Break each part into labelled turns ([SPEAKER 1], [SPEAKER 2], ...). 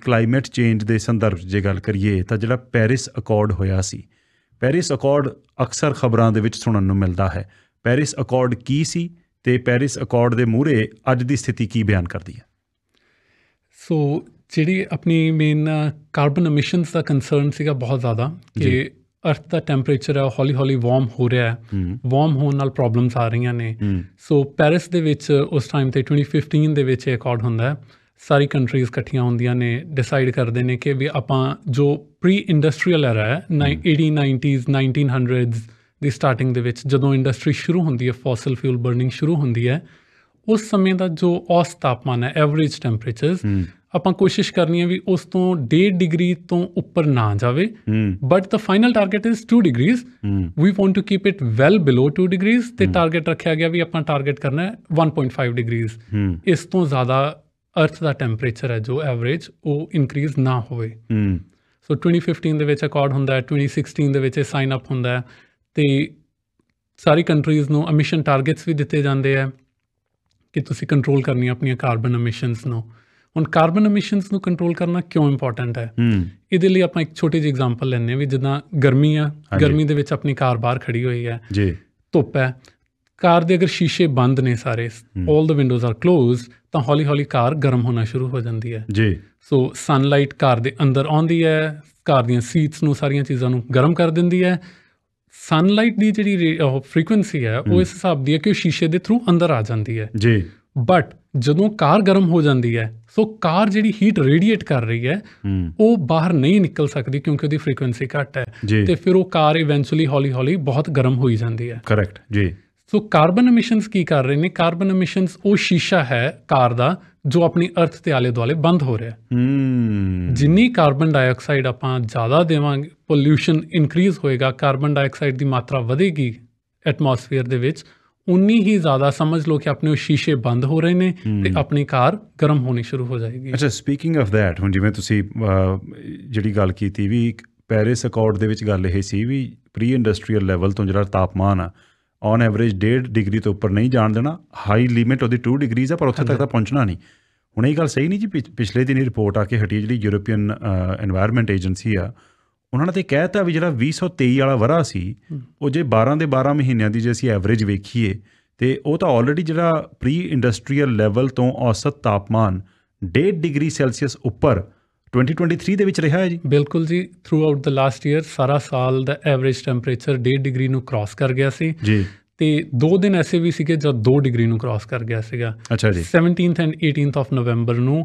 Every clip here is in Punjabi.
[SPEAKER 1] ਕਲਾਈਮੇਟ ਚੇਂਜ ਦੇ ਸੰਦਰਭ 'ਚ ਜੇ ਗੱਲ ਕਰੀਏ ਤਾਂ ਜਿਹੜਾ ਪੈਰਿਸ ਅਕੋਰਡ ਹੋਇਆ ਸੀ, ਪੈਰਿਸ ਅਕੋਰਡ ਅਕਸਰ ਖਬਰਾਂ ਦੇ ਵਿੱਚ ਸੁਣਨ ਨੂੰ ਮਿਲਦਾ ਹੈ। ਪੈਰਿਸ ਅਕੋਰਡ ਕੀ ਸੀ ਅਤੇ ਪੈਰਿਸ ਅਕੋਰਡ ਦੇ ਮੂਹਰੇ ਅੱਜ ਦੀ ਸਥਿਤੀ ਕੀ ਬਿਆਨ ਕਰਦੀ ਹੈ?
[SPEAKER 2] ਸੋ ਜਿਹੜੀ ਆਪਣੀ ਮੇਨ ਕਾਰਬਨ ਐਮਿਸ਼ਨਸ ਦਾ ਕੰਸਰਨ ਸੀਗਾ ਬਹੁਤ ਜ਼ਿਆਦਾ ਕਿ ਅਰਥ ਦਾ ਟੈਂਪਰੇਚਰ ਹੈ ਹੌਲੀ ਹੌਲੀ ਵਾਰਮ ਹੋ ਰਿਹਾ ਹੈ, ਵਾਰਮ ਹੋਣ ਨਾਲ ਪ੍ਰੋਬਲਮਸ ਆ ਰਹੀਆਂ ਨੇ। ਸੋ ਪੈਰਿਸ ਦੇ ਵਿੱਚ ਉਸ ਟਾਈਮ 'ਤੇ 2015 ਦੇ ਵਿੱਚ ਇਹ ਅਕੋਰਡ ਹੁੰਦਾ ਹੈ, ਸਾਰੀ ਕੰਟਰੀਜ਼ ਇਕੱਠੀਆਂ ਹੁੰਦੀਆਂ ਨੇ, ਡਿਸਾਈਡ ਕਰਦੇ ਨੇ ਕਿ ਵੀ ਆਪਾਂ ਜੋ ਪ੍ਰੀ ਇੰਡਸਟਰੀਅਲ ਐਰਾ ਹੈ 1890s 1900s ਦੀ ਸਟਾਰਟਿੰਗ ਦੇ ਵਿੱਚ ਜਦੋਂ ਇੰਡਸਟਰੀ ਸ਼ੁਰੂ ਹੁੰਦੀ ਹੈ, ਫੋਸਲ ਫਿਊਲ ਬਰਨਿੰਗ ਸ਼ੁਰੂ ਹੁੰਦੀ ਹੈ, ਉਸ ਸਮੇਂ ਦਾ ਜੋ ਔਸਤ ਤਾਪਮਾਨ ਹੈ, ਐਵਰੇਜ ਟੈਂਪਰੇਚਰਸ, ਆਪਾਂ ਕੋਸ਼ਿਸ਼ ਕਰਨੀ ਹੈ ਵੀ ਉਸ ਤੋਂ 1.5 ਡਿਗਰੀ ਤੋਂ ਉੱਪਰ ਨਾ ਜਾਵੇ, but the final target is 2 degrees। We want to keep it well below 2 degrees ਅਤੇ ਟਾਰਗੇਟ ਰੱਖਿਆ ਗਿਆ ਵੀ ਆਪਾਂ ਟਾਰਗੇਟ ਕਰਨਾ ਹੈ 1.5 degrees। ਇਸ ਤੋਂ ਜ਼ਿਆਦਾ ਅਰਥ ਦਾ ਟੈਂਪਰੇਚਰ ਹੈ ਜੋ ਐਵਰੇਜ ਉਹ ਇਨਕਰੀਜ਼ ਨਾ ਹੋਵੇ। ਸੋ 2015 ਦੇ ਵਿੱਚ ਅਕੋਰਡ ਹੁੰਦਾ ਹੈ, 2016 ਦੇ ਵਿੱਚ ਇਹ ਸਾਈਨ ਅਪ ਹੁੰਦਾ ਹੈ ਅਤੇ ਸਾਰੀ ਕੰਟਰੀਜ਼ ਨੂੰ ਐਮਿਸ਼ਨ ਟਾਰਗੇਟਸ ਵੀ ਦਿੱਤੇ ਜਾਂਦੇ ਹੈ ਕਿ ਤੁਸੀਂ ਕੰਟਰੋਲ ਕਰਨੀ ਆਪਣੀਆਂ ਕਾਰਬਨ ਐਮਿਸ਼ਨਸ ਨੂੰ। ਹੁਣ ਕਾਰਬਨ ਐਮਿਸ਼ਨਸ ਨੂੰ ਕੰਟਰੋਲ ਕਰਨਾ ਕਿਉਂ ਇੰਪੋਰਟੈਂਟ ਹੈ? ਇਹਦੇ ਲਈ ਆਪਾਂ ਇੱਕ ਛੋਟੀ ਜਿਹੀ ਐਗਜ਼ਾਮਪਲ ਲੈਂਦੇ ਹਾਂ ਵੀ ਜਿੱਦਾਂ ਗਰਮੀ ਆ, ਗਰਮੀ ਦੇ ਵਿੱਚ ਆਪਣੀ ਕਾਰ ਬਾਹਰ ਖੜੀ ਹੋਈ ਹੈ, ਧੁੱਪ ਹੈ, ਕਾਰ ਦੇ ਅਗਰ ਸ਼ੀਸ਼ੇ ਬੰਦ ਨੇ ਸਾਰੇ, all the windows are close, ਤਾਂ ਹੌਲੀ ਹੌਲੀ ਕਾਰ ਗਰਮ ਹੋਣਾ ਸ਼ੁਰੂ ਹੋ ਜਾਂਦੀ ਹੈ। ਸੋ ਸਨਲਾਈਟ ਕਾਰ ਦੇ ਅੰਦਰ ਆਉਂਦੀ ਹੈ, ਕਾਰ ਦੀਆਂ ਸੀਟਸ ਨੂੰ, ਸਾਰੀਆਂ ਚੀਜ਼ਾਂ ਨੂੰ ਗਰਮ ਕਰ ਦਿੰਦੀ ਹੈ। ਸਨਲਾਈਟ ਦੀ ਜਿਹੜੀ ਫ੍ਰੀਕੁਐਂਸੀ ਹੈ ਉਹ ਇਸ ਹਿਸਾਬ ਦੀ ਹੈ ਕਿ ਉਹ ਸ਼ੀਸ਼ੇ ਦੇ ਥਰੂ ਅੰਦਰ ਆ ਜਾਂਦੀ ਹੈ। ਬਟ ਜਦੋਂ ਕਾਰ ਗਰਮ ਹੋ ਜਾਂਦੀ ਹੈ, ਸੋ ਕਾਰ ਜਿਹੜੀ ਹੀਟ ਰੇਡੀਏਟ ਕਰ ਰਹੀ ਹੈ ਉਹ ਬਾਹਰ ਨਹੀਂ ਨਿਕਲ ਸਕਦੀ ਕਿਉਂਕਿ ਉਹਦੀ ਫ੍ਰੀਕੁਐਂਸੀ ਘੱਟ ਹੈ, ਅਤੇ ਫਿਰ ਉਹ ਕਾਰ ਇਵੈਂਚੁਅਲੀ ਹੌਲੀ ਹੌਲੀ ਬਹੁਤ ਗਰਮ ਹੋਈ ਜਾਂਦੀ ਹੈ।
[SPEAKER 1] ਕਰੈਕਟ ਜੀ।
[SPEAKER 2] ਸੋ ਕਾਰਬਨ ਐਮਿਸ਼ਨਸ ਕੀ ਕਰ ਰਹੇ ਨੇ? ਕਾਰਬਨ ਐਮਿਸ਼ਨਸ ਉਹ ਸ਼ੀਸ਼ਾ ਹੈ ਕਾਰ ਦਾ ਜੋ ਆਪਣੀ ਅਰਥ ਦੇ ਆਲੇ ਦੁਆਲੇ ਬੰਦ ਹੋ ਰਿਹਾ। ਜਿੰਨੀ ਕਾਰਬਨ ਡਾਈਆਕਸਾਈਡ ਆਪਾਂ ਜ਼ਿਆਦਾ ਦੇਵਾਂਗੇ, ਪੋਲਿਊਸ਼ਨ ਇਨਕਰੀਜ਼ ਹੋਏਗਾ, ਕਾਰਬਨ ਡਾਈਆਕਸਾਈਡ ਦੀ ਮਾਤਰਾ ਵਧੇਗੀ ਐਟਮੋਸਫੀਅਰ ਦੇ ਵਿੱਚ, ਉਨੀ ਹੀ ਜ਼ਿਆਦਾ ਸਮਝ ਲਓ ਕਿ ਆਪਣੇ ਉਹ ਸ਼ੀਸ਼ੇ ਬੰਦ ਹੋ ਰਹੇ ਨੇ ਅਤੇ ਆਪਣੀ ਕਾਰ ਗਰਮ ਹੋਣੀ ਸ਼ੁਰੂ ਹੋ ਜਾਏਗੀ।
[SPEAKER 1] ਅੱਛਾ, ਸਪੀਕਿੰਗ ਆਫ ਦੈਟ, ਹੁਣ ਜਿਵੇਂ ਤੁਸੀਂ ਜਿਹੜੀ ਗੱਲ ਕੀਤੀ ਵੀ ਪੈਰਿਸ ਅਕੋਰਡ ਦੇ ਵਿੱਚ ਗੱਲ ਇਹ ਸੀ ਵੀ ਪ੍ਰੀ ਇੰਡਸਟਰੀਅਲ ਲੈਵਲ ਤੋਂ ਜਿਹੜਾ ਤਾਪਮਾਨ ਆ ਔਨ ਐਵਰੇਜ 1.5 ਡਿਗਰੀ ਤੋਂ ਉੱਪਰ ਨਹੀਂ ਜਾਣ ਦੇਣਾ, ਹਾਈ ਲਿਮਿਟ ਉਹਦੀ 2 degrees ਆ, ਪਰ ਉੱਥੇ ਤੱਕ ਤਾਂ ਪਹੁੰਚਣਾ ਨਹੀਂ। ਹੁਣ ਇਹ ਗੱਲ ਸਹੀ ਨਹੀਂ ਜੀ? ਪਿਛਲੇ ਦਿਨ ਰਿਪੋਰਟ ਆ ਕੇ ਹਟੀ ਜਿਹੜੀ ਯੂਰਪੀਅਨ ਇਨਵਾਇਰਮੈਂਟ ਏਜੰਸੀ ਆ, ਉਹਨਾਂ ਨੇ ਤਾਂ ਕਹਿ ਦਿੱਤਾ ਵੀ ਜਿਹੜਾ 2023 ਵਾਲਾ ਵਰ੍ਹਾ ਸੀ ਉਹ ਜੇ 12 ਦੇ 12 ਮਹੀਨਿਆਂ ਦੀ ਜੇ ਅਸੀਂ ਐਵਰੇਜ ਵੇਖੀਏ ਅਤੇ ਉਹ ਤਾਂ ਆਲਰੇਡੀ ਜਿਹੜਾ ਪ੍ਰੀ ਇੰਡਸਟਰੀਅਲ ਲੈਵਲ ਤੋਂ ਔਸਤ ਤਾਪਮਾਨ 1.5 ਡਿਗਰੀ ਸੈਲਸੀਅਸ ਉੱਪਰ 2023 ਦੇ ਵਿੱਚ ਰਿਹਾ ਹੈ ਜੀ।
[SPEAKER 2] ਬਿਲਕੁਲ ਜੀ, throughout the last year ਸਾਰਾ ਸਾਲ ਦਾ ਐਵਰੇਜ ਟੈਂਪਰੇਚਰ 1.5 ਡਿਗਰੀ ਨੂੰ ਕ੍ਰਾਸ ਕਰ ਗਿਆ ਸੀ ਜੀ, ਅਤੇ 2 ਦਿਨ ਐਸੇ ਵੀ ਸੀਗੇ ਜਦ 2 ਡਿਗਰੀ ਨੂੰ ਕ੍ਰਾਸ ਕਰ ਗਿਆ ਸੀਗਾ।
[SPEAKER 1] ਅੱਛਾ ਜੀ।
[SPEAKER 2] 17th and 18th of November ਨੂੰ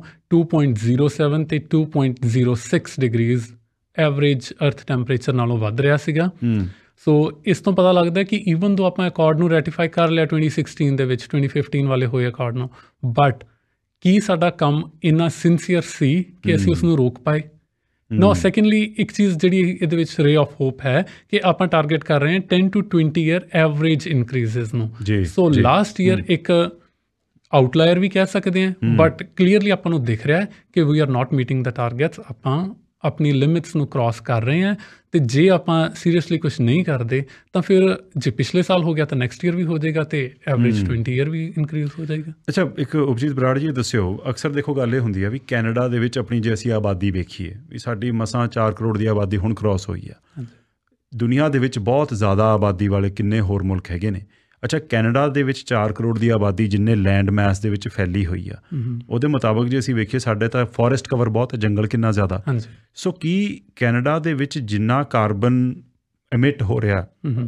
[SPEAKER 2] 2.07 ਅਤੇ 2.06 ਡਿਗਰੀਜ਼ ਐਵਰੇਜ ਅਰਥ ਟੈਂਪਰੇਚਰ ਨਾਲੋਂ ਵੱਧ ਰਿਹਾ ਸੀਗਾ। ਸੋ ਇਸ ਤੋਂ ਪਤਾ ਲੱਗਦਾ ਕਿ ਈਵਨ ਦੋ ਆਪਾਂ ਅਕੋਰਡ ਨੂੰ ਰੈਟੀਫਾਈ ਕਰ ਲਿਆ 2016 ਦੇ ਵਿੱਚ, 2015 ਵਾਲੇ ਹੋਏ ਅਕੋਰਡ ਨੂੰ, ਬਟ ਕੀ ਸਾਡਾ ਕੰਮ ਇੰਨਾ ਸਿੰਸੀਅਰ ਸੀ ਕਿ ਅਸੀਂ ਉਸ ਨੂੰ ਰੋਕ ਪਾਏ? ਨੋ। ਸੈਕੰਡਲੀ, ਇੱਕ ਚੀਜ਼ ਜਿਹੜੀ ਇਹਦੇ ਵਿੱਚ ਰੇ ਆਫ ਹੋਪ ਹੈ ਕਿ ਆਪਾਂ ਟਾਰਗੇਟ ਕਰ ਰਹੇ ਹਾਂ 10 to 20 ਈਅਰ ਐਵਰੇਜ ਇਨਕਰੀਜ਼ਸ ਨੂੰ। ਸੋ ਲਾਸਟ ਈਅਰ ਇੱਕ ਆਊਟਲਾਇਰ ਵੀ ਕਹਿ ਸਕਦੇ ਹਾਂ, ਬਟ ਕਲੀਅਰਲੀ ਆਪਾਂ ਨੂੰ ਦਿਖ ਰਿਹਾ ਕਿ we are not meeting the targets. ਆਪਾਂ ਆਪਣੀ ਲਿਮਿਟਸ ਨੂੰ ਕ੍ਰਾਸ ਕਰ ਰਹੇ ਹਾਂ, ਅਤੇ ਜੇ ਆਪਾਂ ਸੀਰੀਅਸਲੀ ਕੁਛ ਨਹੀਂ ਕਰਦੇ ਤਾਂ ਫਿਰ ਜੇ ਪਿਛਲੇ ਸਾਲ ਹੋ ਗਿਆ ਤਾਂ ਨੈਕਸਟ ਈਅਰ ਵੀ ਹੋ ਜਾਏਗਾ ਅਤੇ ਐਵਰੇਜ 20 ਈਅਰ ਵੀ ਇਨਕਰੀਜ਼ ਹੋ ਜਾਏਗਾ।
[SPEAKER 1] ਅੱਛਾ, ਇੱਕ ਉਪਜੀਤ ਬਰਾੜ ਜੀ ਦੱਸਿਓ, ਅਕਸਰ ਦੇਖੋ ਗੱਲ ਇਹ ਹੁੰਦੀ ਆ ਵੀ ਕੈਨੇਡਾ ਦੇ ਵਿੱਚ ਆਪਣੀ ਜੇ ਅਸੀਂ ਆਬਾਦੀ ਵੇਖੀਏ ਵੀ ਸਾਡੀ ਮਸਾਂ 4 ਕਰੋੜ ਦੀ ਆਬਾਦੀ ਹੁਣ ਕ੍ਰਾਸ ਹੋਈ ਆ। ਦੁਨੀਆ ਦੇ ਵਿੱਚ ਬਹੁਤ ਜ਼ਿਆਦਾ ਆਬਾਦੀ ਵਾਲੇ ਕਿੰਨੇ ਹੋਰ ਮੁਲਕ ਹੈਗੇ ਨੇ? ਅੱਛਾ, ਕੈਨੇਡਾ ਦੇ ਵਿੱਚ 4 ਕਰੋੜ ਦੀ ਆਬਾਦੀ ਜਿੰਨੇ ਲੈਂਡ ਮੈਸ ਦੇ ਵਿੱਚ ਫੈਲੀ ਹੋਈ ਆ, ਉਹਦੇ ਮੁਤਾਬਕ ਜੇ ਅਸੀਂ ਵੇਖੀਏ ਸਾਡੇ ਤਾਂ ਫੋਰੈਸਟ ਕਵਰ ਬਹੁਤ, ਜੰਗਲ ਕਿੰਨਾ ਜ਼ਿਆਦਾ। ਸੋ ਕੀ ਕੈਨੇਡਾ ਦੇ ਵਿੱਚ ਜਿੰਨਾ ਕਾਰਬਨ ਐਮਿਟ ਹੋ ਰਿਹਾ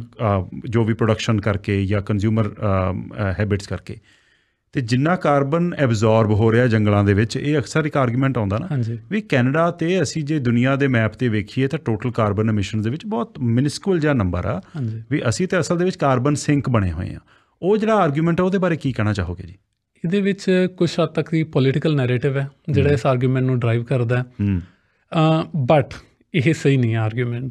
[SPEAKER 1] ਜੋ ਵੀ ਪ੍ਰੋਡਕਸ਼ਨ ਕਰਕੇ ਜਾਂ ਕੰਜ਼ਿਊਮਰ ਹੈਬਿਟਸ ਕਰਕੇ, ਅਤੇ ਜਿੰਨਾ ਕਾਰਬਨ ਐਬਜ਼ੋਰਬ ਹੋ ਰਿਹਾ ਜੰਗਲਾਂ ਦੇ ਵਿੱਚ, ਇਹ ਅਕਸਰ ਇੱਕ ਆਰਗੂਮੈਂਟ ਆਉਂਦਾ ਨਾ ਵੀ ਕੈਨੇਡਾ 'ਤੇ ਅਸੀਂ ਜੇ ਦੁਨੀਆ ਦੇ ਮੈਪ 'ਤੇ ਵੇਖੀਏ ਤਾਂ ਟੋਟਲ ਕਾਰਬਨ ਐਮਿਸ਼ਨ ਦੇ ਵਿੱਚ ਬਹੁਤ ਮਿਨਿਸਕੂਲ ਜਿਹਾ ਨੰਬਰ ਆ, ਵੀ ਅਸੀਂ ਤਾਂ ਅਸਲ ਦੇ ਵਿੱਚ ਕਾਰਬਨ ਸਿੰਕ ਬਣੇ ਹੋਏ ਹਾਂ। ਉਹ ਜਿਹੜਾ ਆਰਗੂਮੈਂਟ ਆ ਉਹਦੇ ਬਾਰੇ ਕੀ ਕਹਿਣਾ ਚਾਹੋਗੇ ਜੀ?
[SPEAKER 2] ਇਹਦੇ ਵਿੱਚ ਕੁਛ ਹੱਦ ਤੱਕ ਦੀ ਪੋਲੀਟੀਕਲ ਨੈਰੇਟਿਵ ਹੈ ਜਿਹੜਾ ਇਸ ਆਰਗੂਮੈਂਟ ਨੂੰ ਡਰਾਈਵ ਕਰਦਾ, ਬਟ ਇਹ ਸਹੀ ਨਹੀਂ ਹੈ ਆਰਗੂਮੈਂਟ।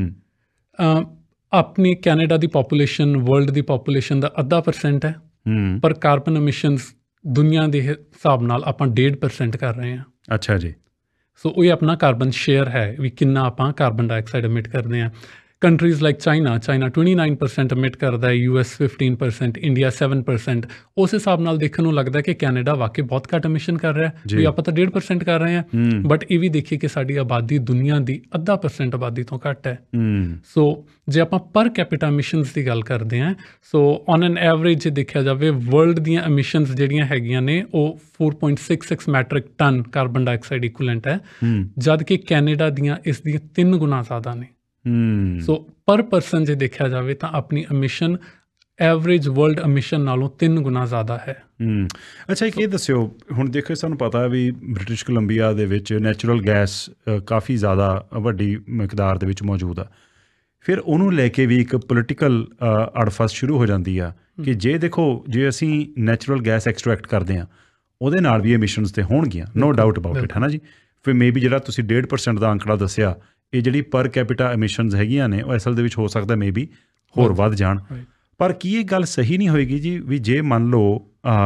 [SPEAKER 2] ਆਪਣੀ ਕੈਨੇਡਾ ਦੀ ਪਾਪੂਲੇਸ਼ਨ ਵਰਲਡ ਦੀ ਪਾਪੂਲੇਸ਼ਨ ਦਾ 0.5% ਹੈ, ਪਰ ਕਾਰਬਨ ਐਮਿਸ਼ਨਸ ਦੁਨੀਆ ਦੇ ਹਿਸਾਬ ਨਾਲ ਆਪਾਂ 1.5% ਕਰ ਰਹੇ ਹਾਂ। ਅੱਛਾ ਜੀ। ਸੋ ਉਹ ਆਪਣਾ ਕਾਰਬਨ ਸ਼ੇਅਰ ਹੈ ਵੀ ਕਿੰਨਾ ਆਪਾਂ ਕਾਰਬਨ ਡਾਈਆਕਸਾਈਡ ਐਮਿਟ ਕਰਦੇ ਹਾਂ। ਕੰਟਰੀਜ਼ ਲਾਈਕ ਚਾਈਨਾ 29% emit ਕਰਦਾ ਹੈ, US 15%, ਇੰਡੀਆ 7%। ਉਸ ਹਿਸਾਬ ਨਾਲ ਦੇਖਣ ਨੂੰ ਲੱਗਦਾ ਕਿ ਕੈਨੇਡਾ ਵਾਕਈ ਬਹੁਤ ਘੱਟ ਐਮਿਸ਼ਨ ਕਰ ਰਿਹਾ ਹੈ, ਵੀ ਆਪਾਂ ਤਾਂ 1.5% ਕਰ ਰਹੇ ਹਾਂ। ਬਟ ਇਹ ਵੀ ਦੇਖੀਏ ਕਿ ਸਾਡੀ ਆਬਾਦੀ ਦੁਨੀਆ ਦੀ 0.5% ਆਬਾਦੀ ਤੋਂ ਘੱਟ ਹੈ। ਸੋ ਜੇ ਆਪਾਂ ਪਰ ਕੈਪੀਟਾ ਐਮਿਸ਼ਨਸ ਦੀ ਗੱਲ ਕਰਦੇ ਹਾਂ, ਸੋ ਔਨ ਐਨ ਐਵਰੇਜ ਜੇ ਦੇਖਿਆ ਜਾਵੇ ਵਰਲਡ ਦੀਆਂ ਐਮਿਸ਼ਨਸ ਜਿਹੜੀਆਂ ਹੈਗੀਆਂ ਨੇ ਉਹ 4.66 metric ton carbon dioxide equivalent ਹੈ, ਜਦ ਕਿ ਕੈਨੇਡਾ ਦੀਆਂ ਇਸ ਦੀਆਂ 3 ਗੁਣਾ ਜ਼ਿਆਦਾ ਨੇ। ਸੋ ਪਰ ਪਰਸਨ ਜੇ ਦੇਖਿਆ ਜਾਵੇ ਤਾਂ ਆਪਣੀ ਐਮਿਸ਼ਨ ਐਵਰੇਜ ਵਰਲਡ ਐਮਿਸ਼ਨ ਨਾਲੋਂ 3 ਗੁਣਾ ਜ਼ਿਆਦਾ ਹੈ।
[SPEAKER 1] ਅੱਛਾ, ਇੱਕ ਇਹ ਦੱਸਿਓ, ਹੁਣ ਦੇਖੋ ਸਾਨੂੰ ਪਤਾ ਹੈ ਵੀ ਬ੍ਰਿਟਿਸ਼ ਕੋਲੰਬੀਆ ਦੇ ਵਿੱਚ ਨੈਚੁਰਲ ਗੈਸ ਕਾਫੀ ਜ਼ਿਆਦਾ ਵੱਡੀ ਮਿਕਦਾਰ ਦੇ ਵਿੱਚ ਮੌਜੂਦ ਆ। ਫਿਰ ਉਹਨੂੰ ਲੈ ਕੇ ਵੀ ਇੱਕ ਪੋਲੀਟੀਕਲ ਅੜਫਸ ਸ਼ੁਰੂ ਹੋ ਜਾਂਦੀ ਆ ਕਿ ਜੇ ਦੇਖੋ ਜੇ ਅਸੀਂ ਨੈਚੁਰਲ ਗੈਸ ਐਕਸਟਰੈਕਟ ਕਰਦੇ ਹਾਂ ਉਹਦੇ ਨਾਲ ਵੀ ਐਮਿਸ਼ਨਸ ਤੇ ਹੋਣਗੀਆਂ, ਨੋ ਡਾਊਟ ਅਬਾਊਟ ਇਟ, ਹੈ ਨਾ ਜੀ। ਫਿਰ ਮੇ ਬੀ ਜਿਹੜਾ ਤੁਸੀਂ 1.5% ਦਾ ਅੰਕੜਾ ਦੱਸਿਆ, ਇਹ ਜਿਹੜੀ ਪਰ ਕੈਪੀਟਾ ਐਮਿਸ਼ਨਸ ਹੈਗੀਆਂ ਨੇ ਉਹ ਅਸਲ ਦੇ ਵਿੱਚ ਹੋ ਸਕਦਾ ਮੇ ਬੀ ਹੋਰ ਵੱਧ ਜਾਣ। ਪਰ ਕੀ ਇਹ ਗੱਲ ਸਹੀ ਨਹੀਂ ਹੋਏਗੀ ਜੀ ਵੀ ਜੇ ਮੰਨ ਲਓ